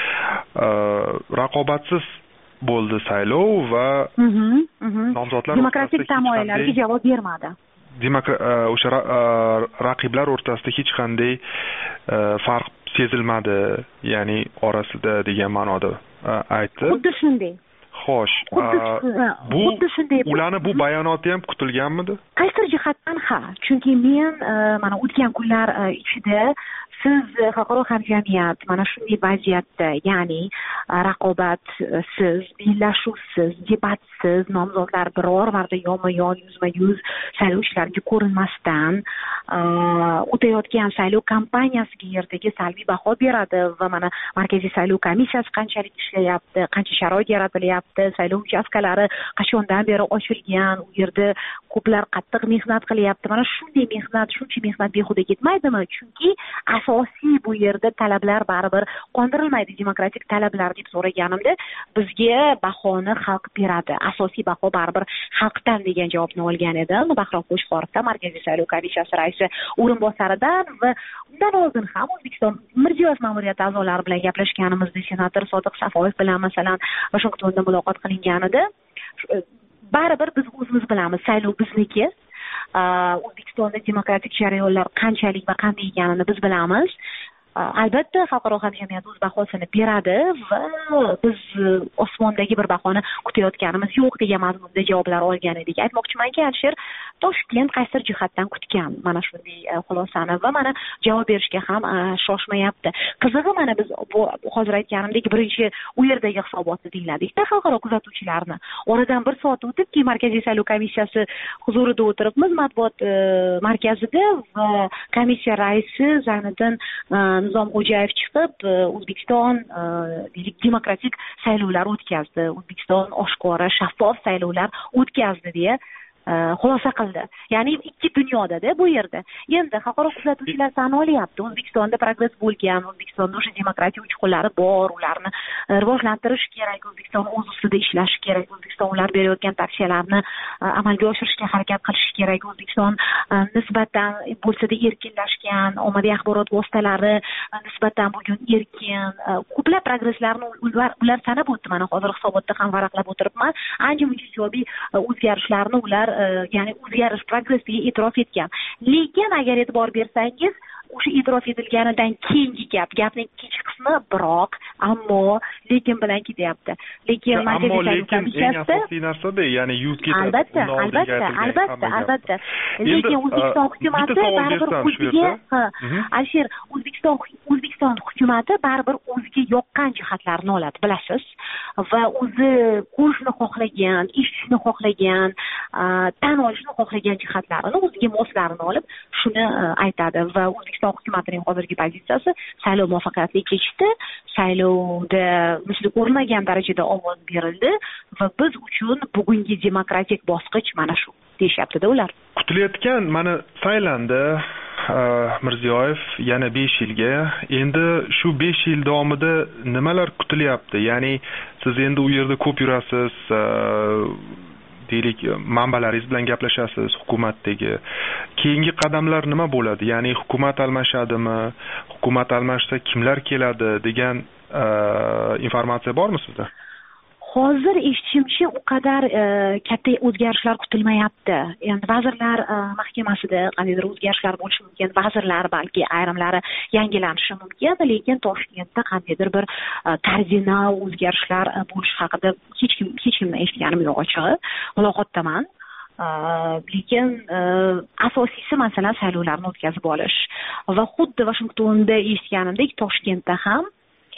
raqobatsiz bo'ldi saylov va nomzodlar demokratik tamoyillarga javob bermadi. O'sha raqiblar o'rtasida hech qanday farq sezilmadi, ya'ni orasida degan ma'noda aytdi. Xuddi shunday. Xo'sh, bu ularni bu bayonoti ham kutilganmidi? Qaysi jihatdan ha, chunki men mana o'tgan kunlar ichida siz xalqaro hamjamiyat mana shunday vaziyatda, ya'ni raqobatsiz, bellashuvsiz, debatsiz, nomzodlar biror marta yonma-yon, yuzma-yuz saylovchilarga ko'rinmasdan o'tayotgan saylov kampaniyasiga ertaga salbiy baho beradi va mana Markaziy saylov komissiyasi qanchalik ishlayapti, qancha sharoit yaratilyapti, saylov uchastkalari qachondan beri ochilgan, u yerda ko'plar qattiq mehnat qilyapti. Mana shunday mehnat, shuncha mehnat behuda ketmaydimi? Chunki asosiy bu yerda talablar baribir qondirilmaydi. Demokratik talablar deb so'raganimda bizga bahoni xalq beradi. Asosiy baho baribir xalqdan degan javobni olgan edim. Bahrom Qo'shqorovda Markaziy saylov komissiyasi raisi o'rinbosaridan va undan oldin ham O'zbekiston Mirziyoyev ma'muriyati a'zolari bilan gaplashganimizda senator Sodiq Safoyev bilan masalan Washingtonda muloqot qilinganida baribir biz o'zimiz bilamiz, saylov bizniki. O'zbekistonda demokratik jarayonlar qanchalik va qanday ekanini biz bilamiz. albatta xalqaro hamjamiyat o'z bahosini beradi va biz osmondagi bir bahoni kutayotganimiz yo'q degan mazmunda javoblar olgan edik. Aytmoqchimanki, Alisher, Toshkent qaysidir jihatdan kutgan mana shunday xulosani va mana javob berishga ham shoshmayapti. Qizig'i, mana biz bu hozir aytganimdek birinchi u yerdagi hisobotni tingladikda xalqaro kuzatuvchilarni. Oradan bir soat o'tibki, Markaziy saylov komissiyasi huzurida o'tiribmiz matbuot markazida va komissiya raisi Zayniddin Nizomxo'jayev chiqib, O'zbekiston demokratik saylovlar o'tkazdi, O'zbekiston oshkora shaffof saylovlar o'tkazdi deya xulosa qildi. Ya'ni ikki dunyoda-da bu yerda. Endi xalqaro kuzatuvchilar tan olyapti. O'zbekistonda progress bo'lgan, O'zbekistonda o'sha demokratiya uchqunlari bor, ularni rivojlantirish kerak, O'zbekiston o'z ustida ishlashi kerak, O'zbekiston ular berayotgan tavsiyalarni amalga oshirishga harakat qilishi kerak. O'zbekiston nisbatan bo'lsa-da erkinlashgan, ommaviy axborot vositalari nisbatan bugun erkin, ko'plab progresslarni ular ular sanab o'tdi. Mana hozir hisobotda ham varaqlab o'tiribman. Ancha-muncha ijobiy o'zgarishlarni ular ya'ni o'zgarish progressiga e'tirof etgan. Lekin agar e'tibor bersangiz, o'sha e'tirof etilganidan keyingi gap, gapning ikkinchi qismi biroq, ammo, lekin bilan ketyapti. Lekin ammo lekin eng asosiy narsa-da, ya'ni yuz ketadi. Albatta, albatta, albatta, albatta. Lekin O'zbekiston hukumati baribir o'ziga, Alisher, O'zbekiston O'zbekiston hukumati baribir o'ziga yoqqan jihatlarni oladi, bilasiz. Va o'zi ko'rishni xohlagan, eshitishni xohlagan, tan olishni xohlagan jihatlarini o'ziga moslarini olib, shuni aytadi va O'zbekiston hukumatining hozirgi pozitsiyasi saylov muvaffaqiyatli kechdi, saylovda misli ko'rilmagan darajada ovoz berildi va biz uchun bugungi demokratik bosqich mana shu deyishyapti-da ular. Kutilayotgan mana saylandi Mirziyoyev yana besh yilga. Endi shu besh yil davomida nimalar kutilyapti? Ya'ni siz endi u yerda ko'p yurasiz, deylik, manbalaringiz bilan gaplashasiz, hukumatdagi. Keyingi qadamlar nima bo'ladi? Ya'ni hukumat almashadimi? Hukumat almashsa kimlar keladi degan informatsiya bormi sizda? Hozir eshitishimcha u qadar katta o'zgarishlar kutilmayapti. Endi vazirlar mahkamasida qandaydir o'zgarishlar bo'lishi mumkin, vazirlar balki ayrimlari yangilanishi mumkin, lekin Toshkentda qandaydir bir kardinal o'zgarishlar bo'lishi haqida hech kim hech kimdan eshitganim yo'q ochig'i. Muloqotdaman. Lekin asosiysi masalan saylovlarni o'tkazib olish va xuddi Vashingtonda eshitganimdek Toshkentda ham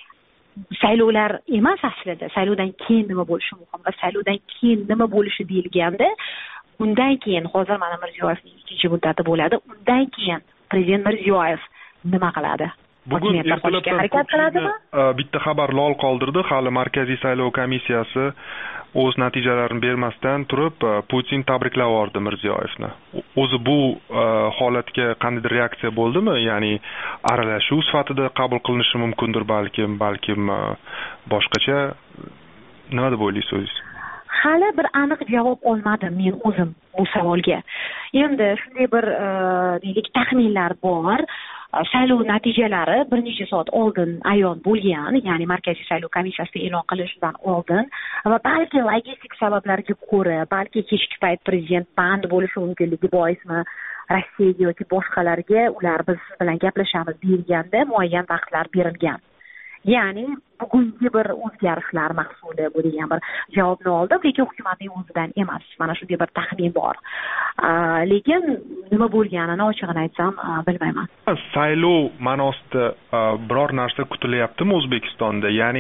saylovlar emas aslida, saylovdan keyin nima bo'lishi muhim va saylovdan keyin nima bo'lishi deyilganda, undan keyin hozir mana Mirziyoyevning ikkinchi muddati bo'ladi, undan keyin prezident Mirziyoyev nima qiladi? Bugun ertalabdan harakat qiladimi? Bitta xabar lol qoldirdi. Hali Markaziy saylov komissiyasi o'z natijalarini bermasdan turib Putin tabriklab yubordi Mirziyoyevni. O'zi bu holatga qanday reaksiya bo'ldimi? Ya'ni aralashuv sifatida qabul qilinishi mumkindir balkim, balkim boshqacha. Nima deb o'ylaysiz o'zingiz? Hali bir aniq javob olmadim men o'zim bu savolga. Endi shunday bir deylik taxminlar bor. Saylov natijalari bir necha soat oldin ayon bo'lgan, ya'ni Markaziy saylov komissiyasi e'lon qilishidan oldin va balki logistik sabablarga ko'ra, balki kechki payt prezident band bo'lishi mumkinligi boismi Rossiyaga yoki boshqalarga ular biz bilan gaplashamiz deyilganda muayyan vaqtlar berilgan. Ya'ni bugungi bir o'zgarishlar mahsuli bu degan bir javobni oldim, lekin hukumatning o'zidan emas. Mana shunday bir taxmin bor. Lekin nima bo'lganini ochig'ini aytsam bilmayman. Saylov ma'nosida biror narsa kutilyaptimi O'zbekistonda? Ya'ni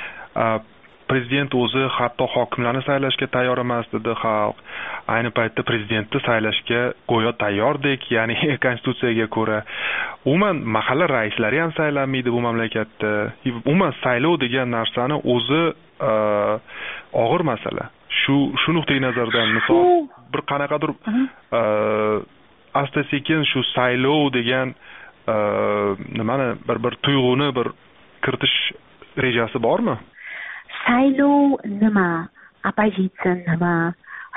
prezident o'zi hatto hokimlarni saylashga tayyor emas dedi xalq. Ayni paytda prezidentni saylashga go'yo tayyordek, ya'ni konstitutsiyaga ko'ra. Umuman mahalla raislari ham saylanmaydi bu mamlakatda. Umuman saylov degan narsani o'zi og'ir masala. Shu shu nuqtai nazardan misol bir qanaqadir asta sekin shu saylov degan nimani bir bir tuyg'uni bir kiritish rejasi bormi? Saylov nima? Oppozitsiya nima?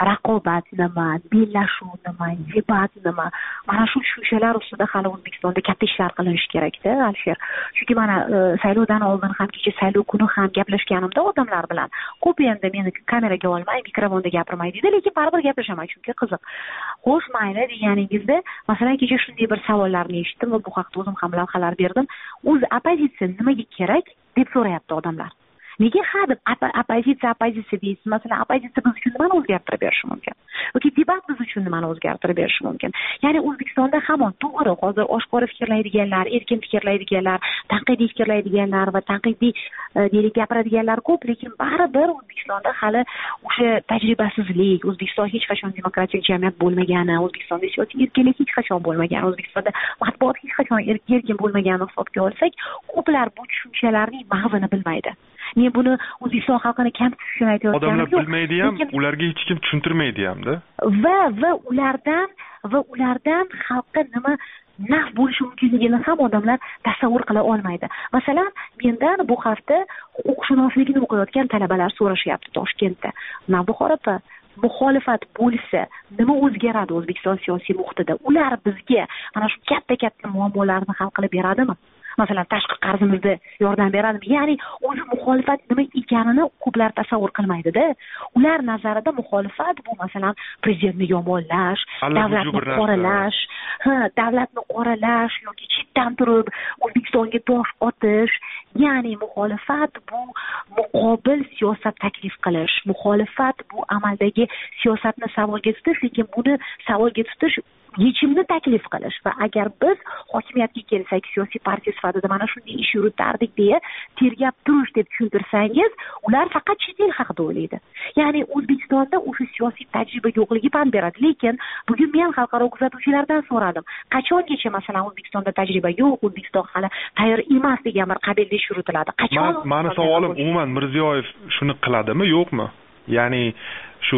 raqobat nima, bellashuv nima, debat nima, mana shu tushunchalar ustida hali O'zbekistonda katta ishlar qilinishi kerak-da, Alisher. Chunki mana saylovdan oldin ham, kecha saylov kuni ham gaplashganimda odamlar bilan ko'p endi meni kameraga olmay, mikrofonda gapirmay deydi, lekin baribir gaplashaman chunki qiziq. Xo'sh, mayli deganingizda, masalan, kecha shunday bir savollarni eshitdim va bu haqda o'zim ham lavhalar berdim. O'zi oppozitsiya nimaga kerak deb so'rayapti odamlar. Nega ha deb oppozitsiya oppozitsiya deysiz? Masalan, oppozitsiya biz uchun nimani o'zgartirib berishi mumkin? yoki debat biz uchun nimani o'zgartirib berishi mumkin? Ya'ni O'zbekistonda hamon to'g'ri, hozir oshkora fikrlaydiganlar, erkin fikrlaydiganlar, tanqidiy fikrlaydiganlar va tanqidiy deylik gapiradiganlar ko'p, lekin baribir O'zbekistonda hali o'sha tajribasizlik, O'zbekiston hech qachon demokratik jamiyat bo'lmagani, O'zbekistonda siyosiy erkinlik hech qachon bo'lmagani, O'zbekistonda matbuot hech qachon erkin bo'lmaganini hisobga olsak, ko'plar bu tushunchalarning mag'zini bilmaydi. Men buni O'zbekiston xalqini kam tushunayotganim yo'q. Odamlar bilmaydi ham, ularga hech kim tushuntirmaydi hamda. Va va ulardan va ulardan xalqqa nima naf bo'lishi mumkinligini ham odamlar tasavvur qila olmaydi. Masalan, mendan bu hafta huquqshunoslikni o'qiyotgan talabalar so'rashyapti Toshkentda. Navbahor opa, muxolifat bo'lsa nima o'zgaradi O'zbekiston siyosiy muhitida? Ular bizga mana shu katta-katta muammolarni hal qilib beradimi? Masalan, tashqi qarzimizda yordam beradimi? Ya'ni o'zi muxolifat nima ekanini ko'plar tasavvur qilmaydi-da. Ular nazarida muxolifat bu masalan prezidentni yomonlash, davlatni qoralash, ha, davlatni qoralash yoki chetdan turib O'zbekistonga tosh otish. Ya'ni muxolifat bu muqobil siyosat taklif qilish, muxolifat bu amaldagi siyosatni savolga tutish, lekin buni savolga tutish yechimni taklif qilish va agar biz hokimiyatga kelsak siyosiy partiya sifatida mana shunday ish yuritardik deya tergab turish deb tushuntirsangiz, ular faqat chet el haqida o'ylaydi. Ya'ni O'zbekistonda o'sha siyosiy tajriba yo'qligi pand beradi. Lekin bugun men xalqaro kuzatuvchilardan so'radim. Qachongacha masalan O'zbekistonda tajriba yo'q, O'zbekiston hali tayyor emas degan bir qabilda ish yuritiladi. Qachon? Mani savolim umuman Mirziyoyev shuni qiladimi, yo'qmi? Ya'ni shu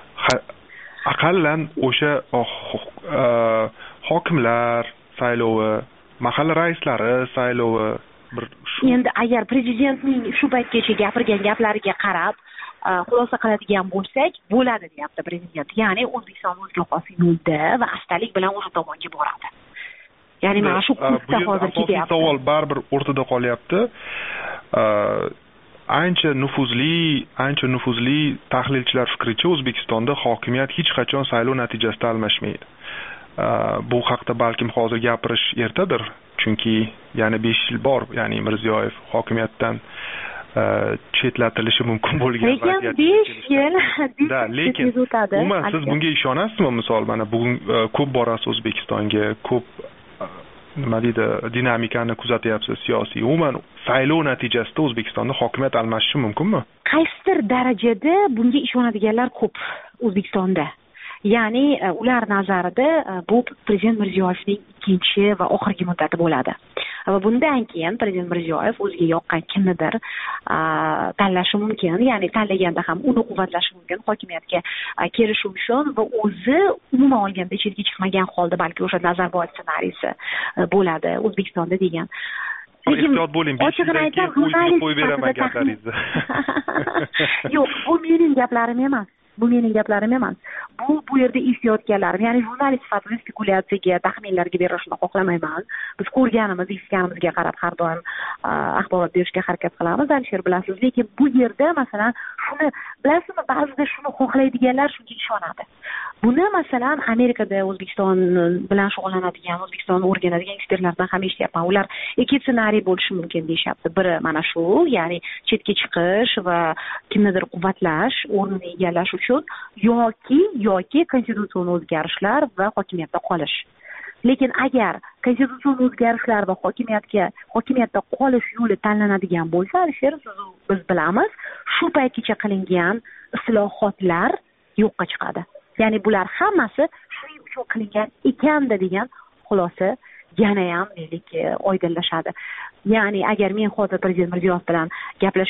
aqallan o'sha hokimlar saylovi, mahalla raislari saylovi bir endi agar prezidentning shu paytgacha gapirgan gaplariga qarab xulosa qiladigan bo'lsak, bo'ladi deyapti prezident. Ya'ni O'zbekiston o'ziga xos yo'lda va astalik bilan o'sha tomonga boradi. Ya'ni mana shu kursda hozir ketyapti. Savol baribir o'rtada qolyapti. Ancha nufuzli, ancha nufuzli tahlilchilar fikricha O'zbekistonda hokimiyat hech qachon saylov natijasida almashmaydi. Bu haqda balkim hozir gapirish ertadir, chunki yana besh yil bor, ya'ni Mirziyoyev hokimiyatdan chetlatilishi mumkin bo'lgan vaziyat. Lekin besh yil, da, lekin umuman siz bunga ishonasizmi? Misol mana bugun ko'p borasiz O'zbekistonga, ko'p nima deydi, dinamikani kuzatyapsiz siyosiy. Umuman saylov natijasida O'zbekistonda hokimiyat almashishi mumkinmi? Qaysidir darajada bunga ishonadiganlar ko'p O'zbekistonda. Ya'ni ular nazarida bu prezident Mirziyoyevning ikkinchi va oxirgi muddati bo'ladi. Va bundan keyin prezident Mirziyoyev o'ziga yoqqan kimnidir tanlashi mumkin, ya'ni tanlaganda ham uni quvvatlashi mumkin hokimiyatga kelishi uchun va o'zi umuman olganda chetga chiqmagan holda balki o'sha Nazarboyev ssenariysi bo'ladi O'zbekistonda degan. Ehtiyot bo'ling, besh yildan keyin o'zini qo'yib beraman gaplaringizni. Yo'q, bu mening gaplarim emas. Bu mening gaplarim emas. Bu bu yerda eshitayotganlarim, ya'ni jurnalist sifatida spekulyatsiyaga, taxminlarga berishni xohlamayman. Biz ko'rganimiz, eshitganimizga qarab har doim axborot berishga harakat qilamiz, Alisher bilasiz. Lekin bu yerda masalan shuni bilasizmi, ba'zida shuni xohlaydiganlar shunga ishonadi. Buni masalan Amerikada O'zbekiston bilan shug'ullanadigan, O'zbekistonni o'rganadigan ekspertlardan ham eshityapman. Ular ikki ssenariy bo'lishi mumkin deyapti. Biri mana shu, ya'ni chetga chiqish va kimnidir quvvatlash, o'rnini egallash uchun yoki yoki konstitutsion o'zgarishlar va hokimiyatda qolish. Lekin agar konstitutsion o'zgarishlar va hokimiyatga hokimiyatda qolish yo'li tanlanadigan bo'lsa, Alisher, siz biz bilamiz, shu paytgacha qilingan islohotlar yo'qqa chiqadi. Ya'ni bular hammasi shuning uchun qilingan ekanda degan xulosa yana ham deylik oydinlashadi. Ya'ni agar men hozir prezident Mirziyoyev bilan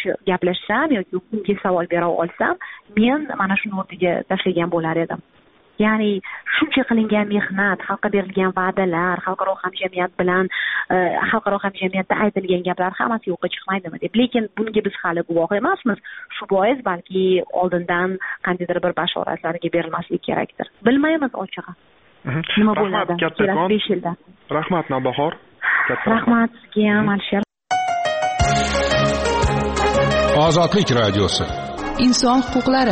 gaplashsam yoki unga savol bera olsam, men mana shuni o'rtaga tashlagan bo'lar edim. ya'ni shuncha qilingan mehnat, xalqqa berilgan va'dalar, xalqaro hamjamiyat bilan xalqaro hamjamiyatda aytilgan gaplar hammasi yo'qqa chiqmaydimi deb. Lekin bunga biz hali guvoh emasmiz. Shu bois balki oldindan qandaydir bir bashoratlarga berilmaslik kerakdir. Bilmaymiz ochig'i. Nima bo'ladi? Kattakon. besh yilda. Rahmat Navbahor. Rahmat sizga ham Alisher. Ozodlik radiosi. Inson huquqlari.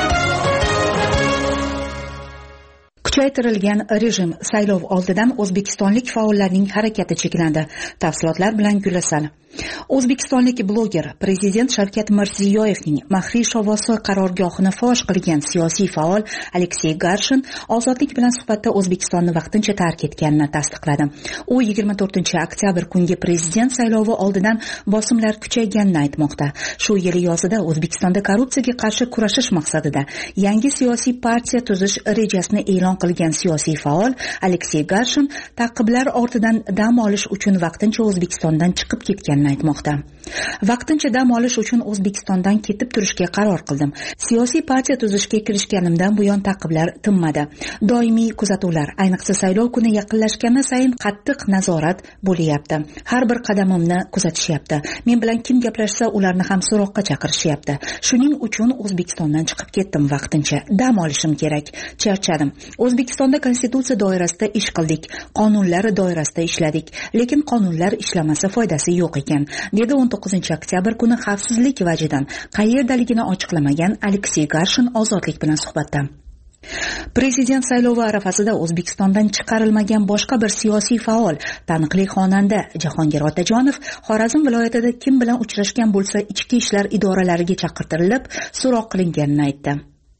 Kuchaytirilgan rejim saylov oldidan o'zbekistonlik faollarning harakati cheklandi. Tafsilotlar bilan Gulasal. O'zbekistonlik bloger prezident Shavkat Mirziyoyevning maxfiy shovvosi qarorgohini fosh qilgan siyosiy faol Aleksey Garshin ozodlik bilan suhbatda O'zbekistonni vaqtincha tark etganini tasdiqladi. U yigirma to'rtinchi oktyabr kungi prezident saylovi oldidan bosimlar kuchayganini aytmoqda. Shu yil yozida O'zbekistonda korrupsiyaga qarshi kurashish maqsadida yangi siyosiy partiya tuzish rejasini e'lon qilgan siyosiy faol Aleksey Garshin ta'qiblar ortidan dam olish uchun vaqtincha O'zbekistondan chiqib ketganini aytmoqda. Vaqtincha dam olish uchun O'zbekistondan ketib turishga qaror qildim. Siyosiy partiya tuzishga kirishganimdan buyon ta'qiblar tinmadi. Doimiy kuzatuvlar, ayniqsa saylov kuni yaqinlashgani sayin qattiq nazorat bo'lyapti. Har bir qadamimni kuzatishyapti. Men bilan kim gaplashsa, ularni ham so'roqqa chaqirishyapti. Shuning uchun O'zbekistondan chiqib ketdim vaqtincha. Dam olishim kerak. Charchadim. O'zbekistonda konstitutsiya doirasida ish qildik, qonunlar doirasida ishladik, lekin qonunlar ishlamasa foydasi yo'q ekan, dedi o'n to'qqizinchi oktyabr kuni xavfsizlik vajidan qayerdaligini ochiqlamagan Aleksey Garshin ozodlik bilan suhbatda. Prezident saylovi arafasida O'zbekistondan chiqarilmagan boshqa bir siyosiy faol, taniqli xonanda Jahongir Otajonov Xorazm viloyatida kim bilan uchrashgan bo'lsa ichki ishlar idoralariga chaqirtirilib, so'roq qilinganini aytdi.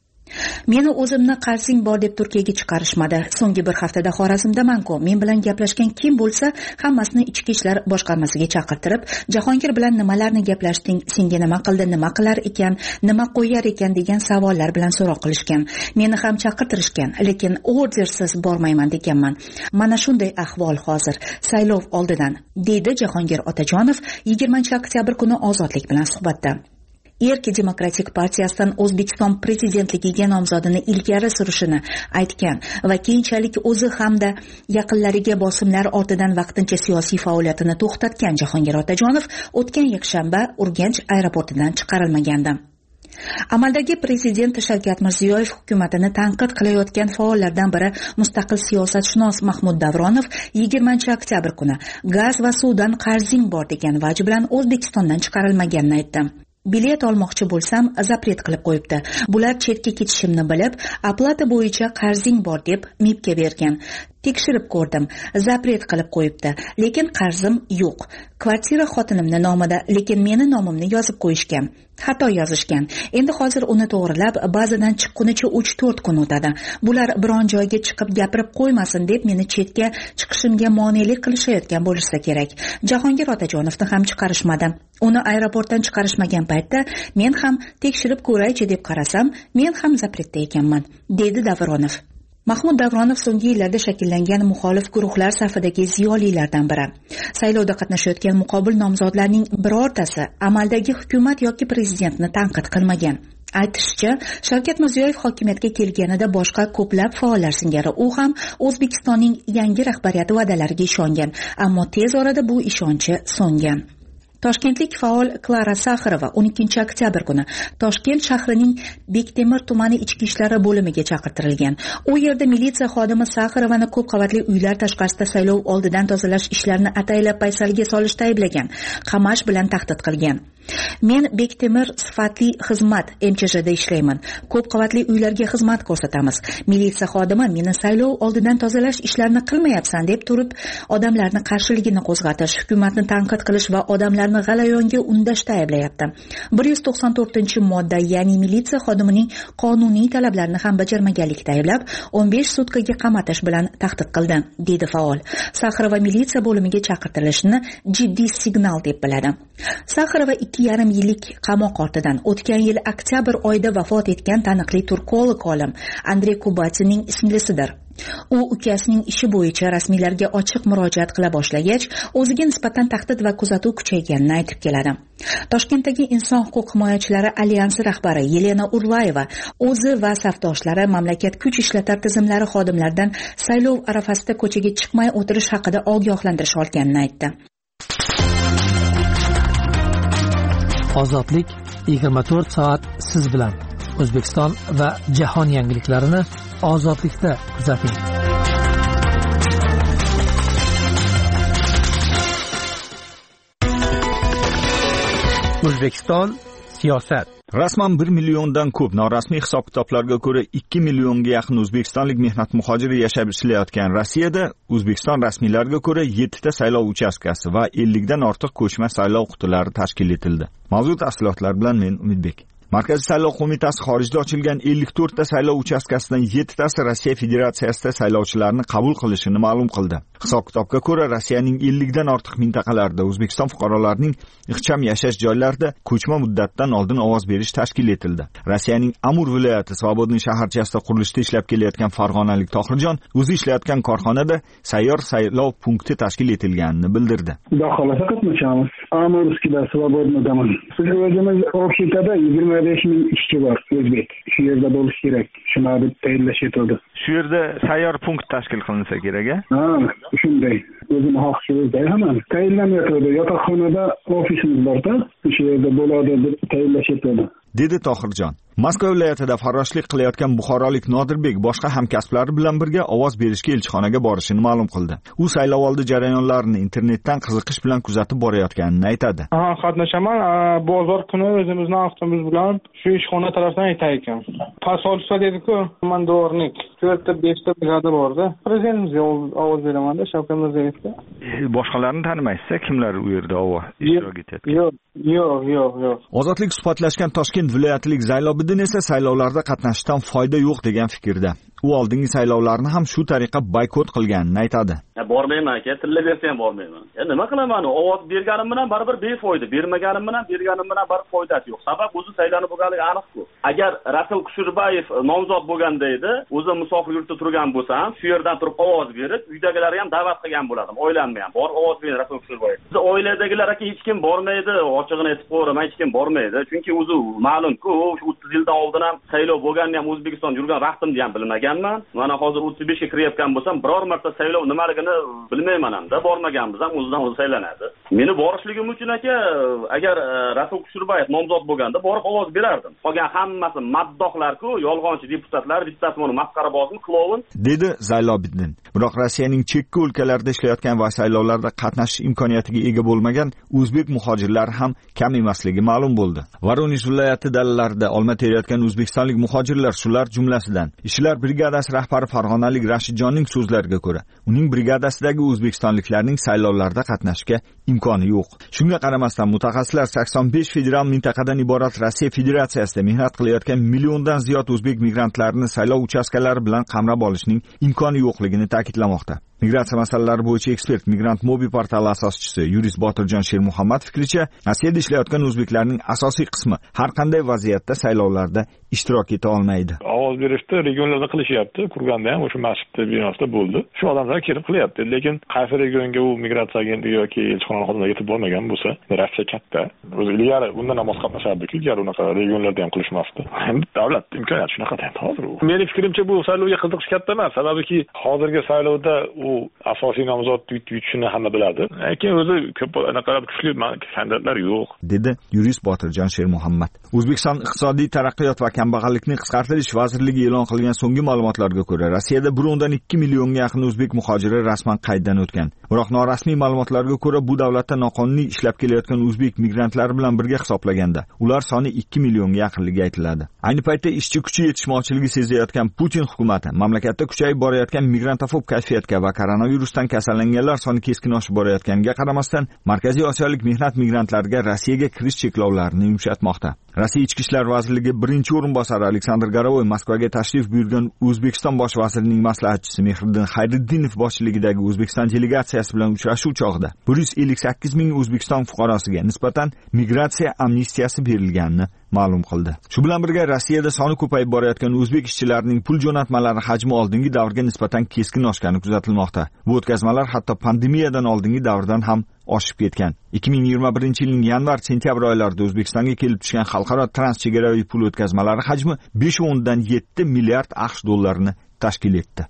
Meni o'zimni qarzing bor deb Turkiyaga chiqarishmadi. So'nggi bir haftada Xorazmdaman-ku. Men bilan gaplashgan kim bo'lsa, hammasini ichki ishlar boshqarmasiga chaqirtirib, Jahongir bilan nimalarni gaplashding, senga nima qildi, nima qilar ekan, nima qo'yar ekan degan savollar bilan so'roq qilishgan. Meni ham chaqirtirishgan, lekin ordersiz bormayman deganman. Mana shunday ahvol hozir, saylov oldidan, deydi Jahongir Otajonov yigirmanchi oktyabr kuni ozodlik bilan suhbatda. Erki Demokratik partiyasidan O'zbekiston prezidentligiga nomzodini ilgari surishini aytgan va keyinchalik o'zi hamda yaqinlariga bosimlar ortidan vaqtincha siyosiy faoliyatini to'xtatgan Jahongir Otajonov o'tgan yakshanba Urganch aeroportidan chiqarilmagandi. Amaldagi prezident Shavkat Mirziyoyev hukumatini tanqid qilayotgan faollardan biri mustaqil siyosatshunos Mahmud Davronov yigirmanchi oktyabr kuni gaz va suvdan qarzing bor degan vaj bilan O'zbekistondan chiqarilmaganini aytdi. Bilet olmoqchi bo'lsam, zapret qilib qo'yibdi. Bular chetga ketishimni bilib, oplata bo'yicha qarzing bor deb mibga bergan. Tekshirib ko'rdim, zapret qilib qo'yibdi, lekin qarzim yo'q. Kvartira xotinimning nomida, lekin meni nomimni yozib qo'yishgan. Xato yozishgan. Endi hozir uni to'g'rilab, ba'zidan chiqqunicha uch to'rt kun o'tadi. Bular biron joyga chiqib gapirib qo'ymasin deb meni chetga chiqishimga monelik qilishayotgan bo'lsa kerak. Jahongir Otajonovni ham chiqarishmadi. Uni aeroportdan chiqarishmagan paytda men ham tekshirib ko'raychi deb qarasam, men ham zapretda ekanman, dedi Davronov. Mahmud Davronov so'nggi yillarda shakllangan muxolif guruhlar safidagi ziyolilardan biri. Saylovda qatnashayotgan muqobil nomzodlarning birortasi amaldagi hukumat yoki prezidentni tanqid qilmagan. Aytishicha, Shavkat Mirziyoyev hokimiyatga kelganida boshqa ko'plab faollar singari u ham O'zbekistonning yangi rahbariyati va'dalariga ishongan, ammo tez orada bu ishonchi so'ngan. Toshkentlik faol Klara Saxarova o'n ikkinchi oktyabr kuni Toshkent shahrining Bektemir tumani ichki ishlar bo'limiga chaqirtirilgan. U yerda militsiya xodimi Saxarovani ko'p qavatli uylar tashqarisida saylov oldidan tozalash ishlarini ataylab paysalga solishda ayblagan, qamash bilan tahdid qilgan. Men Bektemir sifatli xizmat M Ch J da ishlayman. Ko'p qavatli uylarga xizmat ko'rsatamiz. Militsiya xodimi meni saylov oldidan tozalash ishlarini qilmayapsan deb turib, odamlarni qarshiligini qo'zg'atish, hukumatni tanqid qilish va odamlarni g'alayonga undashda ayblayapti. bir yuz to'qson to'rtinchi modda, ya'ni militsiya xodimining qonuniy talablarini ham bajarmaganlikda ayblab, o'n besh sutkaga qamatish bilan tahdid qildi, dedi faol. Saxarova militsiya bo'limiga chaqirtirilishini jiddiy signal deb biladi. Saxarova ikki yarim yillik qamoq ortidan o'tgan yil oktyabr oyida vafot etgan taniqli turkolog olim Andrey Kubatinning singlisidir. U ukasining ishi bo'yicha rasmiylarga ochiq murojaat qila boshlagach, o'ziga nisbatan tahdid va kuzatuv kuchayganini aytib keladi. Toshkentdagi inson huquq himoyachilari alyansi rahbari Yelena Urlayeva o'zi va safdoshlari mamlakat kuch ishlatar tizimlari xodimlaridan saylov arafasida ko'chaga chiqmay o'tirish haqida ogohlantirish olganini aytdi. Ozodlik yigirma to'rt soat siz bilan. O'zbekiston va jahon yangiliklarini ozodlikda kuzating. O'zbekiston siyosat. Rasman bir milliondan ko'p norasmiy hisob-kitoblarga ko'ra ikki millionga yaqin o'zbekistonlik mehnat muhojiri yashab ishlayotgan Rossiyada O'zbekiston rasmiylariga ko'ra yetti ta saylov uchastkasi va ellik dan ortiq ko'chma saylov qutilari tashkil etildi. Mavzu tafsilotlar bilan men Umidbek. Markaziy saylov qo'mitasi xorijda ochilgan ellik to'rt ta saylov uchastkasidan yetti tasi Rossiya Federatsiyasida saylovchilarni qabul qilishini ma'lum qildi. Hisob-kitobga ko'ra Rossiyaning ellik dan ortiq mintaqalarida O'zbekiston fuqarolarining ixcham yashash joylarida ko'chma muddatdan oldin ovoz berish tashkil etildi. Rossiyaning Amur viloyati Svobodniy shaharchasida qurilishda ishlab kelayotgan farg'onalik Tohirjon o'zi ishlayotgan korxonada sayyor saylov punkti tashkil etilganini bildirdi. Xudo xolasa qatnashamiz. Amurskida Svobodniydaman. Biz o'zimiz ofitada yigirma besh ming ishchi bor o'zbek. Shu yerda bo'lish kerak. Shuni deb tayinlash etildi. Shu yerda sayyor punkt tashkil qilinsa kerak-a? Ha, shunday. O'zini xohishimizda hamma tayinlanmayotdi. Yotoqxonada ofisimiz bor-da, shu yerda bo'ladi deb tayinlash etildi. Dedi Tohirjon. Moskva viloyatida farroshlik qilayotgan buxorolik Nodirbek boshqa hamkasblari bilan birga ovoz berishga elchixonaga borishini ma'lum qildi. U saylovoldi jarayonlarini internetdan qiziqish bilan kuzatib borayotganini aytadi. Ha, qatnashaman. Bozor kuni o'zimizning avtobus bilan shu ishxona tarafdan aytar ekan. Pasolsa dedi-ku, mandornik. to'rtta beshta brigada bor-da. Prezidentimizga ovoz beraman-da, Shavkat Mirziyoyevga. Boshqalarni tanimaysiz, kimlar u yerda ovoz ishtirok etyapti? Yo'q, yo'q, yo'q, yo'q. Ozodlik suhbatlashgan Toshkent viloyatilik Zaylobiddin esa saylovlarda qatnashishdan foyda yo'q degan fikrda. U oldingi saylovlarni ham shu tariqa boykot qilganini aytadi. Bormayman aka, tilla bersa ham bormayman. Ya nima qilaman? Ovoz berganim bilan baribir befoyda, bermaganim bilan berganim bilan baribir foydasi yo'q. Sabab o'zi saylanib bo'lganligi aniq-ku. Agar Rasul Kushurbayev nomzod bo'lganda edi, o'zi musofir yurtda turgan bo'lsam, shu yerdan turib ovoz berib, uydagilar ham da'vat qilgan bo'lardim. Oilamni ham bor ovoz berdi Rasul Kushurbayev. Biz oiladagilar aka hech kim bormaydi, ochig'ini aytib qo'yaman, hech kim bormaydi. Chunki o'zi ma'lum-ku, o'ttiz yildan oldin ham saylov bo'lganini ham O'zbekiston yurgan vaqtimda ham bilmaganman. Mana hozir o'ttiz besh ga kirayotgan bo'lsam, biror marta saylov nimaligini bilmayman hamda, bormaganmiz ham o'zidan o'zi saylanadi. Meni borishligim uchun aka, agar Rasul Kushurbayev nomzod bo'lganda borib ovoz berardim. Qolgan hammasi maddohlar-ku, yolg'onchi deputatlar, bittasi buni masxarabozmi, klovn, dedi Zaylobiddin. Biroq Rossiyaning chekka o'lkalarida ishlayotgan va saylovlarda qatnashish imkoniyatiga ega bo'lmagan o'zbek muhojirlar ham kam emasligi ma'lum bo'ldi. Voronezh viloyati dalalarida olma terayotgan o'zbekistonlik muhojirlar shular jumlasidan. Ishchilar brigadasi rahbari farg'onalik Rashidjonning so'zlariga ko'ra, uning brigadasidagi o'zbekistonliklarning saylovlarda qatnashga imkoni yo'q. Shunga qaramasdan mutaxassislar sakson besh federal mintaqadan iborat Rossiya Federatsiyasida mehnat qilayotgan milliondan ziyod o'zbek migrantlarini saylov uchastkalari bilan qamrab olishning imkoni yo'qligini ta'kidlamoqda. Migratsiya masalalari bo'yicha ekspert Migrant Mobi portali asoschisi yurist Botirjon Shermuhammad fikricha, Rossiyada ishlayotgan o'zbeklarning asosiy qismi har qanday vaziyatda saylovlarda ishtirok eta olmaydi. Ovoz berishda regionlarda qilishyapti. Kurganda ham o'sha masjid binosida bo'ldi. Shu odamlar kelib qilyapti. Lekin qaysi regionga u migratsiya agentligi yoki elchixona xodimlari yetib bormagan bo'lsa, Rossiya katta. O'zi ilgari undan ham oz qatnashardi-ku, ilgari unaqa regionlarda ham qilishmasdi. Endi davlat imkoniyati shunaqa endi hozir u. Mening fikrimcha bu saylovga qiziqish katta emas, sababiki hozirgi saylovda u asosiy nomzod yutishini hamma biladi. Lekin o'zi ko'p anaqa kuchli kandidatlar yo'q, dedi yurist Botirjon Shermuhammad. O'zbekiston iqtisodiy taraqqiyot va kambag'allikni qisqartirish vazirligi e'lon qilgan so'nggi ma'lumotlarga ko'ra, Rossiyada bir o'ndan ikki millionga yaqin o'zbek muhojiri rasman qayddan o'tgan. Biroq norasmiy ma'lumotlarga ko'ra, bu davlatda noqonuniy ishlab kelayotgan o'zbek migrantlari bilan birga hisoblaganda, ular soni ikki millionga yaqinligi aytiladi. Ayni paytda ishchi kuchi yetishmovchiligi sezayotgan Putin hukumati mamlakatda kuchayib borayotgan migrantofob kayfiyatga va koronavirusdan kasallanganlar soni keskin oshib borayotganiga qaramasdan, Markaziy Osiyolik mehnat migrantlariga Rossiyaga kirish cheklovlarini yumshatmoqda. Rossiya Ichki ishlar vazirligi birinchi o'rinbosari Aleksandr Garovoy Moskvaga tashrif buyurgan O'zbekiston bosh vazirining maslahatchisi Mehriddin Xayriddinov boshchiligidagi O'zbekiston delegatsiyasi bilan uchrashuv chog'ida bir yuz ellik sakkiz ming O'zbekiston fuqarosiga nisbatan migratsiya amnistiyasi berilganini ma'lum qildi. Shu bilan birga Rossiyada soni ko'payib borayotgan o'zbek ishchilarining pul jo'natmalari hajmi oldingi davrga nisbatan keskin oshgani kuzatilmoqda. Bu o'tkazmalar hatto pandemiyadan oldingi davrdan ham oshib ketgan. ikki ming yigirma birinchi yilning yanvar-sentyabr oylarida O'zbekistonga kelib tushgan xalqaro transchegaraviy pul o'tkazmalari hajmi besh o'ndan yetti milliard AQSh dollarini tashkil etdi.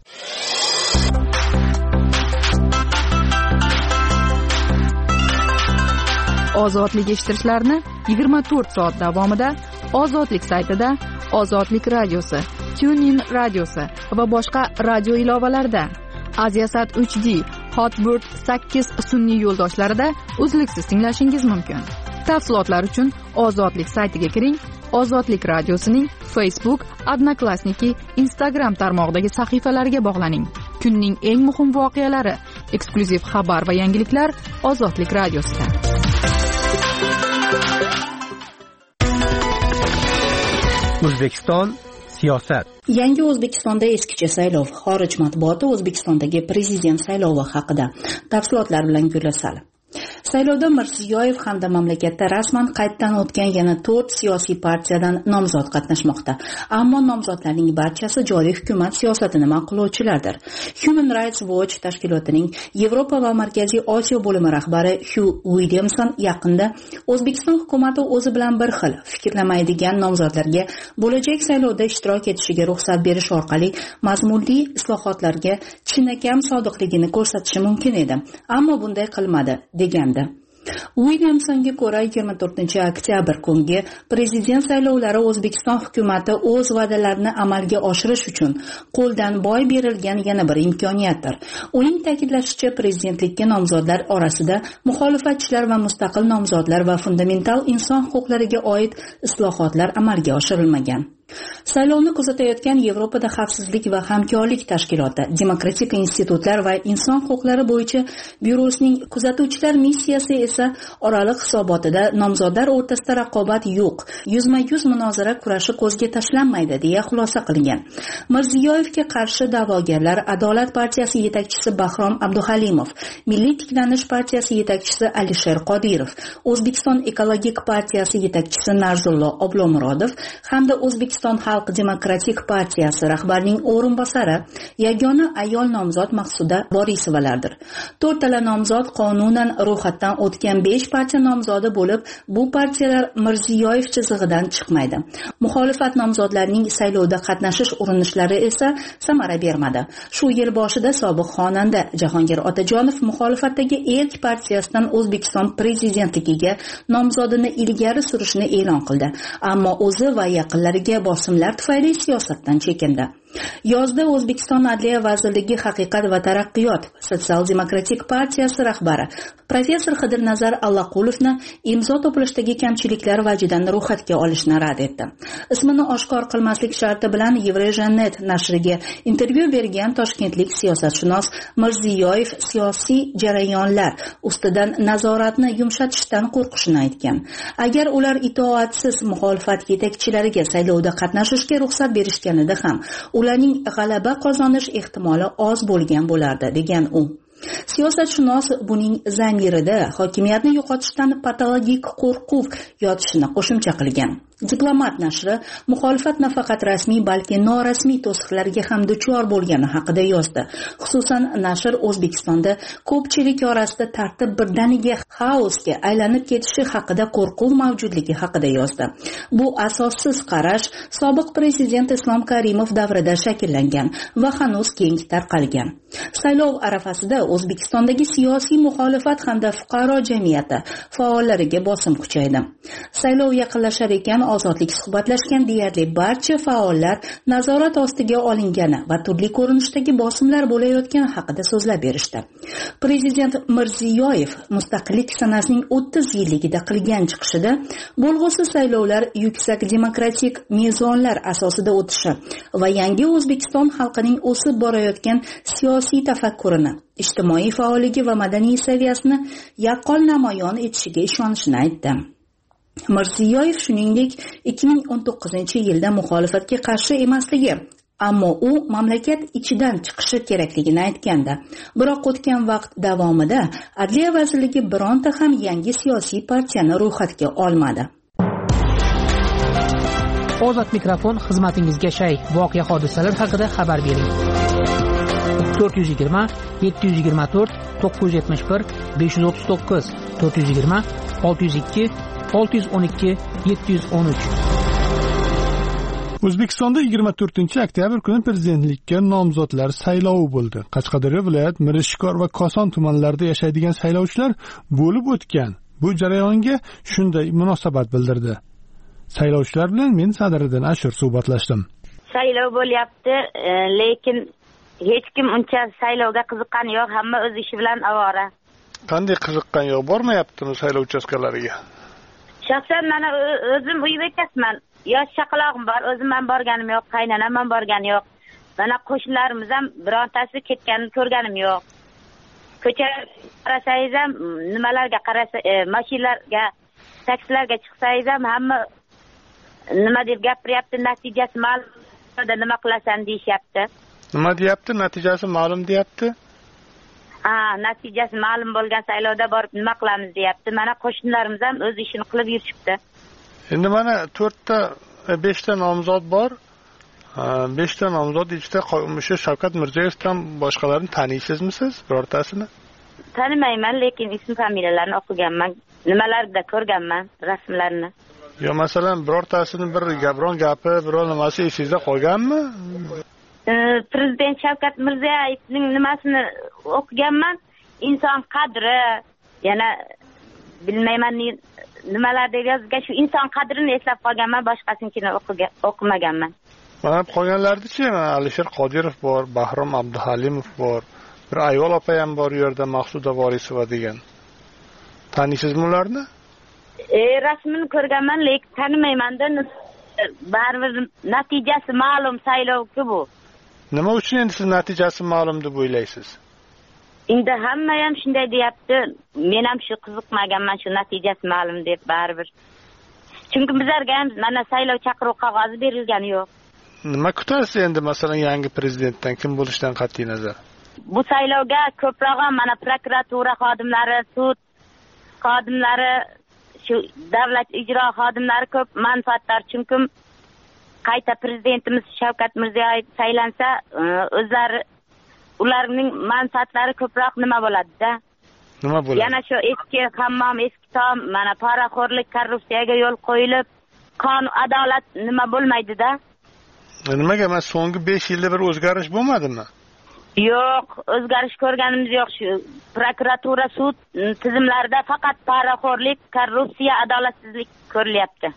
Ozodlik eshittirishlarni yigirma to'rt soat davomida Ozodlik saytida, Ozodlik radiosi, TuneIn radiosi va boshqa radio ilovalarida, Aziasat uch D, Hotbird sakkiz sun'iy yo'ldoshlarida uzluksiz tinglashingiz mumkin. Tafsilotlar uchun Ozodlik saytiga kiring. Ozodlik radiosining Facebook, Odnoklassniki, Instagram tarmog'idagi sahifalariga bog'laning. Kunning eng muhim voqealari, eksklyuziv xabar va yangiliklar Ozodlik radiosida. O'zbekiston siyosat. Yangi O'zbekistonda eskicha saylov. Xorij matbuoti O'zbekistondagi prezident saylovi haqida tafsilotlar bilan Gullasal. Saylovda Mirziyoyev hamda mamlakatda rasman qayddan o'tgan yana to'rt siyosiy partiyadan nomzod qatnashmoqda. Ammo nomzodlarning barchasi joriy hukumat siyosatini ma'qullovchilardir. Human Rights Watch tashkilotining Yevropa va Markaziy Osiyo bo'limi rahbari Hugh Williamson yaqinda O'zbekiston hukumati o'zi bilan bir xil fikrlamaydigan nomzodlarga bo'lajak saylovda ishtirok etishiga ruxsat berish orqali mazmunli islohotlarga chinakam sodiqligini ko'rsatishi mumkin edi. Ammo bunday qilmadi degandi. Williamsonga ko'ra yigirma to'rtinchi oktyabr kungi prezident saylovlari O'zbekiston hukumati o'z va'dalarini amalga oshirish uchun qo'ldan boy berilgan yana bir imkoniyatdir. Uning ta'kidlashicha, prezidentlikka nomzodlar orasida muxolifatchilar va mustaqil nomzodlar va fundamental inson huquqlariga oid islohotlar amalga oshirilmagan. Saylovni kuzatayotgan Yevropada xavfsizlik va hamkorlik tashkiloti, demokratik institutlar va inson huquqlari bo'yicha byurosining kuzatuvchilar missiyasi esa oraliq hisobotida nomzodlar o'rtasida raqobat yo'q, yuzma-yuz munozara kurashi ko'zga tashlanmaydi deya xulosa qilgan. Mirziyoyevga qarshi da'vogarlar Adolat partiyasi yetakchisi Bahrom Abduhalimov, Milliy tiklanish partiyasi yetakchisi Alisher Qodirov, O'zbekiston ekologik partiyasi yetakchisi Narzullo Oblomurodov hamda O'zbekiston Xalq demokratik partiyasi rahbarining o'rinbosari yagona ayol nomzod Maqsuda Borisovalardir. To'rttala nomzod qonunan ro'yxatdan o'tgan besh partiya nomzodi bo'lib, bu partiyalar Mirziyoyev chizig'idan chiqmaydi. Muxolifat nomzodlarining saylovda qatnashish urinishlari esa samara bermadi. Shu yil boshida sobiq xonanda Jahongir Otajonov muxolifatdagi Erk partiyasidan O'zbekiston prezidentligiga nomzodini ilgari surishni e'lon qildi. Ammo o'zi va yaqinlariga bosimlar tufayli siyosatdan chekindi. Yozda O'zbekiston Adliya vazirligi Haqiqat va taraqqiyot sotsial-demokratik partiyasi rahbari professor Xidirnazar Allaqulovni imzo to'plashdagi kamchiliklar vajidan ro'yxatga olishni rad etdi. Ismini oshkor qilmaslik sharti bilan Еврейжанет nashriga intervyu bergan toshkentlik siyosatshunos Mirziyoyev siyosiy jarayonlar ustidan nazoratni yumshatishdan qo'rqishini aytgan. Agar ular itoatsiz muxolifat yetakchilariga saylovda qatnashishga ruxsat berishganida ham ularning g'alaba qozonish ehtimoli oz bo'lgan bo'lardi, degan u. Siyosatshunos buning zamirida hokimiyatni yo'qotishdan patologik qo'rquv yotishini qo'shimcha qilgan. Diplomat nashri muxolifat nafaqat rasmiy, balki norasmiy to'siqlarga ham duchor bo'lgani haqida yozdi. Xususan, nashr O'zbekistonda ko'pchilik orasida tartib birdaniga xaosga aylanib ketishi haqida qo'rquv mavjudligi haqida yozdi. Bu asossiz qarash sobiq prezident Islom Karimov davrida shakllangan va hanuz keng tarqalgan. Saylov arafasida O'zbekistondagi siyosiy muxolifat hamda fuqaro jamiyati faollariga bosim kuchaydi. Saylov yaqinlashar ekan ozodlik suhbatlashgan deyarli barcha faollar nazorat ostiga olingani va turli ko'rinishdagi bosimlar bo'layotgani haqida so'zlab berishdi. Prezident Mirziyoyev mustaqillik sanasining o'ttiz yilligida qilgan chiqishida bo'lg'usi saylovlar yuksak demokratik mezonlar asosida o'tishi va yangi O'zbekiston xalqining o'sib borayotgan siyosiy tafakkurini, ijtimoiy faolligi va madaniy saviyasini yaqqol namoyon etishiga ishonishini aytdi. Mirziyoyev shuningdek ikki ming o'n to'qqizinchi yilda muxolifatga qarshi emasligi, ammo u mamlakat ichidan chiqishi kerakligini aytgandi. Biroq o'tgan vaqt davomida Adliya vazirligi bironta ham yangi siyosiy partiyani ro'yxatga olmadi. Ozod mikrofon xizmatingizga shay. Voqea hodisalar haqida xabar bering. to'rt yuz yigirma yetti yuz yigirma to'rt to'qqiz yuz yetmish bir besh yuz o'ttiz to'qqiz to'rt yuz yigirma olti yuz ikki olti yuz o'n ikki yetti yuz o'n uch. O'zbekistonda yigirma to'rtinchi oktyabr kuni prezidentlikka nomzodlar saylovi bo'ldi. Qashqadaryo viloyat Mirishkor va Koson tumanlarida yashaydigan saylovchilar bo'lib o'tgan bu jarayonga shunday munosabat bildirdi. Saylovchilar bilan men Sadiriddin Ashur suhbatlashdim. Saylov bo'lyapti, lekin hech kim uncha saylovga qiziqqani yo'q, hamma o'z ishi bilan avora. Qanday qiziqqan yo'q, bormayaptimi saylov uchastkalariga? Shaxsan mana o'zim uy bekasiman. Yosh chaqalog'im bor, o'zim ham borganim yo'q, qaynonam ham borgani yo'q. Mana qo'shnilarimiz ham birontasi ketganini ko'rganim yo'q. Ko'chaga qarasangiz ham, nimalarga qarasa, e, mashinalarga, taksilarga chiqsangiz ham hamma nima deb gapiryapti, natijasi ma'lum, nima qilasan deyishyapti. Nima deyapti? Natijasi ma'lum deyapti. Ha, natijasi ma'lum bo'lgan saylovda borib nima qilamiz deyapti. Mana qo'shnilarimiz ham o'z ishini qilib yurishibdi. Endi mana to'rtta, beshta nomzod bor. beshta nomzod ichida o'sha Shavkat Mirziyoyevdan boshqalarini taniysizmi siz birortasini? Tanimayman, lekin ism familiyalarini o'qiganman, nimalarda ko'rganman, rasmlarini. Yo, masalan, birortasini bir gapron gapi, biror nimasi esingizda qolganmi? Prezident Shavkat Mirziyoyevning nimasini o'qiganman, inson qadri, yana bilmayman nimalar deb yozgan, shu inson qadrini eslab qolganman, boshqasinikini o'qimaganman. Mana qolganlardichi, Alisher Qodirov bor, Bahrom Abduhalimov bor, bir ayol opa ham bor u yerda, Maqsuda Vorisova degan. Taniysizmi ularni? E, rasmini ko'rganman, lekin tanimayman-da. Baribir natijasi ma'lum saylovku bu. Nima uchun endi siz natijasi ma'lum deb o'ylaysiz? Endi hamma ham shunday deyapti. Men ham shu qiziqmaganman, shu natijasi ma'lum deb baribir. Chunki bizlarga ham mana saylov chaqiruv qog'ozi berilgani yo'q. Nima kutasiz endi masalan yangi prezidentdan, kim bo'lishidan qat'iy nazar? Bu saylovga ko'proq mana prokuratura xodimlari, sud xodimlari, shu davlat ijro xodimlari ko'p manfaatdor. Chunki qayta prezidentimiz Shavkat Mirziyoyev saylansa, o'zlari ularning manfaatlari ko'proq nima bo'ladi-da? Nima bo'ladi? Yana shu eski hammom, eski tom, mana poraxo'rlik, korrupsiyaga yo'l qo'yilib, qonun, adolat nima bo'lmaydi-da? Nimaga men so'nggi besh yilda bir o'zgarish bo'lmadimi? Yo'q, o'zgarish ko'rganimiz yo'q. Shu prokuratura, sud tizimlarida faqat poraxo'rlik, korrupsiya, adolatsizlik ko'rilyapti.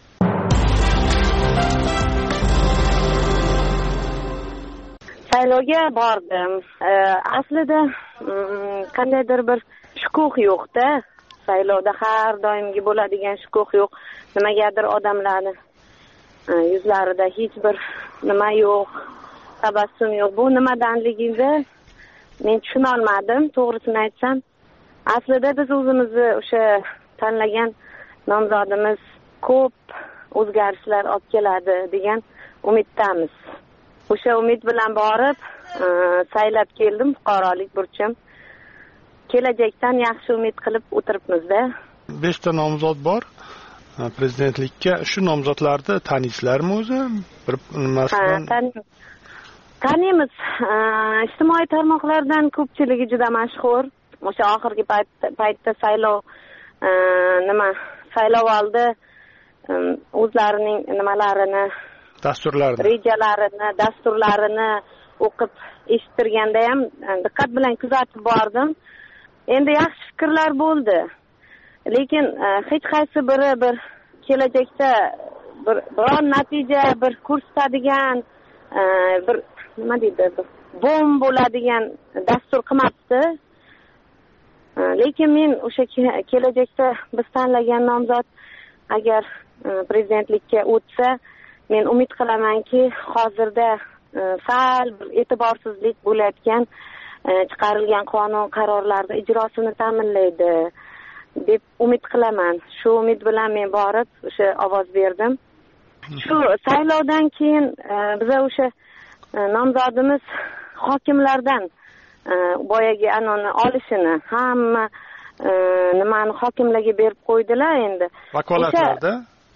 Saylovga bordim. Aslida qandaydir bir shukuh yo'q-da. Saylovda har doimgi bo'ladigan shukuh yo'q. Nimagadir odamlarni yuzlarida hech bir nima yo'q, tabassum yo'q. Bu nimadanligini men tushuna olmadim, to'g'risini aytsam. Aslida biz o'zimizni o'sha tanlagan nomzodimiz ko'p o'zgarishlar olib keladi degan umiddamiz. O'sha umid bilan borib saylab keldim, fuqarolik burchim. Kelajakdan yaxshi umid qilib o'tiribmiz-da. beshta nomzod bor prezidentlikka. Shu nomzodlarni taniysizlarmi o'zi? Bir nimasidan? Taniymiz. Ijtimoiy tarmoqlardan ko'pchiligi juda mashhur. O'sha oxirgi paytda saylov nima, saylov oldi o'zlarining nimalarini, dasturlarini, rejalarini, dasturlarini o'qib eshittirganda ham diqqat bilan kuzatib bordim. Endi yaxshi fikrlar bo'ldi. Lekin hech qaysi biri bir kelajakda bir biron natija bir ko'rsatadigan bir nima deydi, bom bo'ladigan dastur qilmabdi. Lekin men o'sha kelajakda biz tanlagan nomzod agar prezidentlikka o'tsa, men umid qilamanki, hozirda sal bir e'tiborsizlik bo'layotgan chiqarilgan qonun qarorlarning ijrosini ta'minlaydi deb umid qilaman. Shu umid bilan men borib o'sha ovoz berdim. Shu saylovdan keyin biza o'sha nomzodimiz hokimlardan boyagi anoni olishini hamma nimani hokimlarga berib qo'ydilar endi. Vakolatlarda?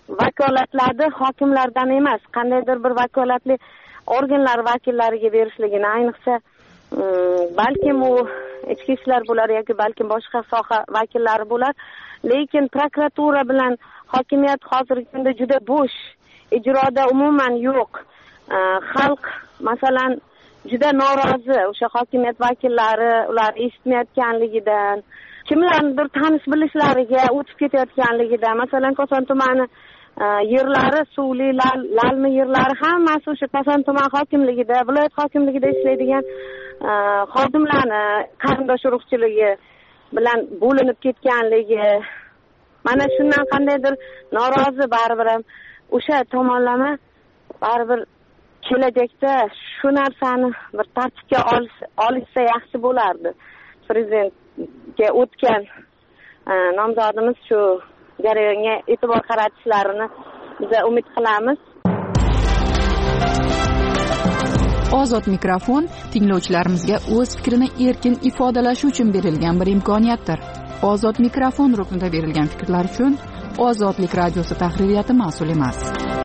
vakolatlarni hokimlardan emas, qandaydir bir vakolatli organlar vakillariga berishligini, ayniqsa balkim u ichki ishlar bo'lar yoki balkim boshqa soha vakillari bo'lar, lekin prokuratura bilan hokimiyat hozirgi kunda juda bo'sh, ijroda umuman yo'q. Xalq masalan juda norozi o'sha hokimiyat vakillari ular eshitmayotganligidan, kimlarnidir tanish bilishlariga o'tib ketayotganligidan. Masalan, Koson tumani yerlari, suvli, lalmi yerlari hammasi o'sha Koson tuman hokimligida, viloyat hokimligida ishlaydigan xodimlarni qarindosh urug'chiligi bilan bo'linib ketganligi. Mana shundan qandaydir norozi baribir ham o'sha tomonlama baribir kelajakda shu narsani bir tartibga olishsa yaxshi bo'lardi. Prezidentga o'tgan nomzodimiz shu jarayonga e'tibor qaratishlarini biz umid qilamiz. Ozod mikrofon tinglovchilarimizga o'z fikrini erkin ifodalashi uchun berilgan bir imkoniyatdir. Ozod mikrofon ruknida berilgan fikrlar uchun Ozodlik radiosi tahririyati mas'ul emas.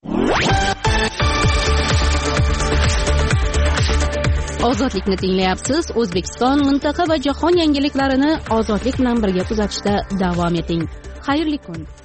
Ozodlikni tinglayapsiz. O'zbekiston, mintaqa va jahon yangiliklarini ozodlik bilan birga kuzatishda davom eting. Xayrli kun.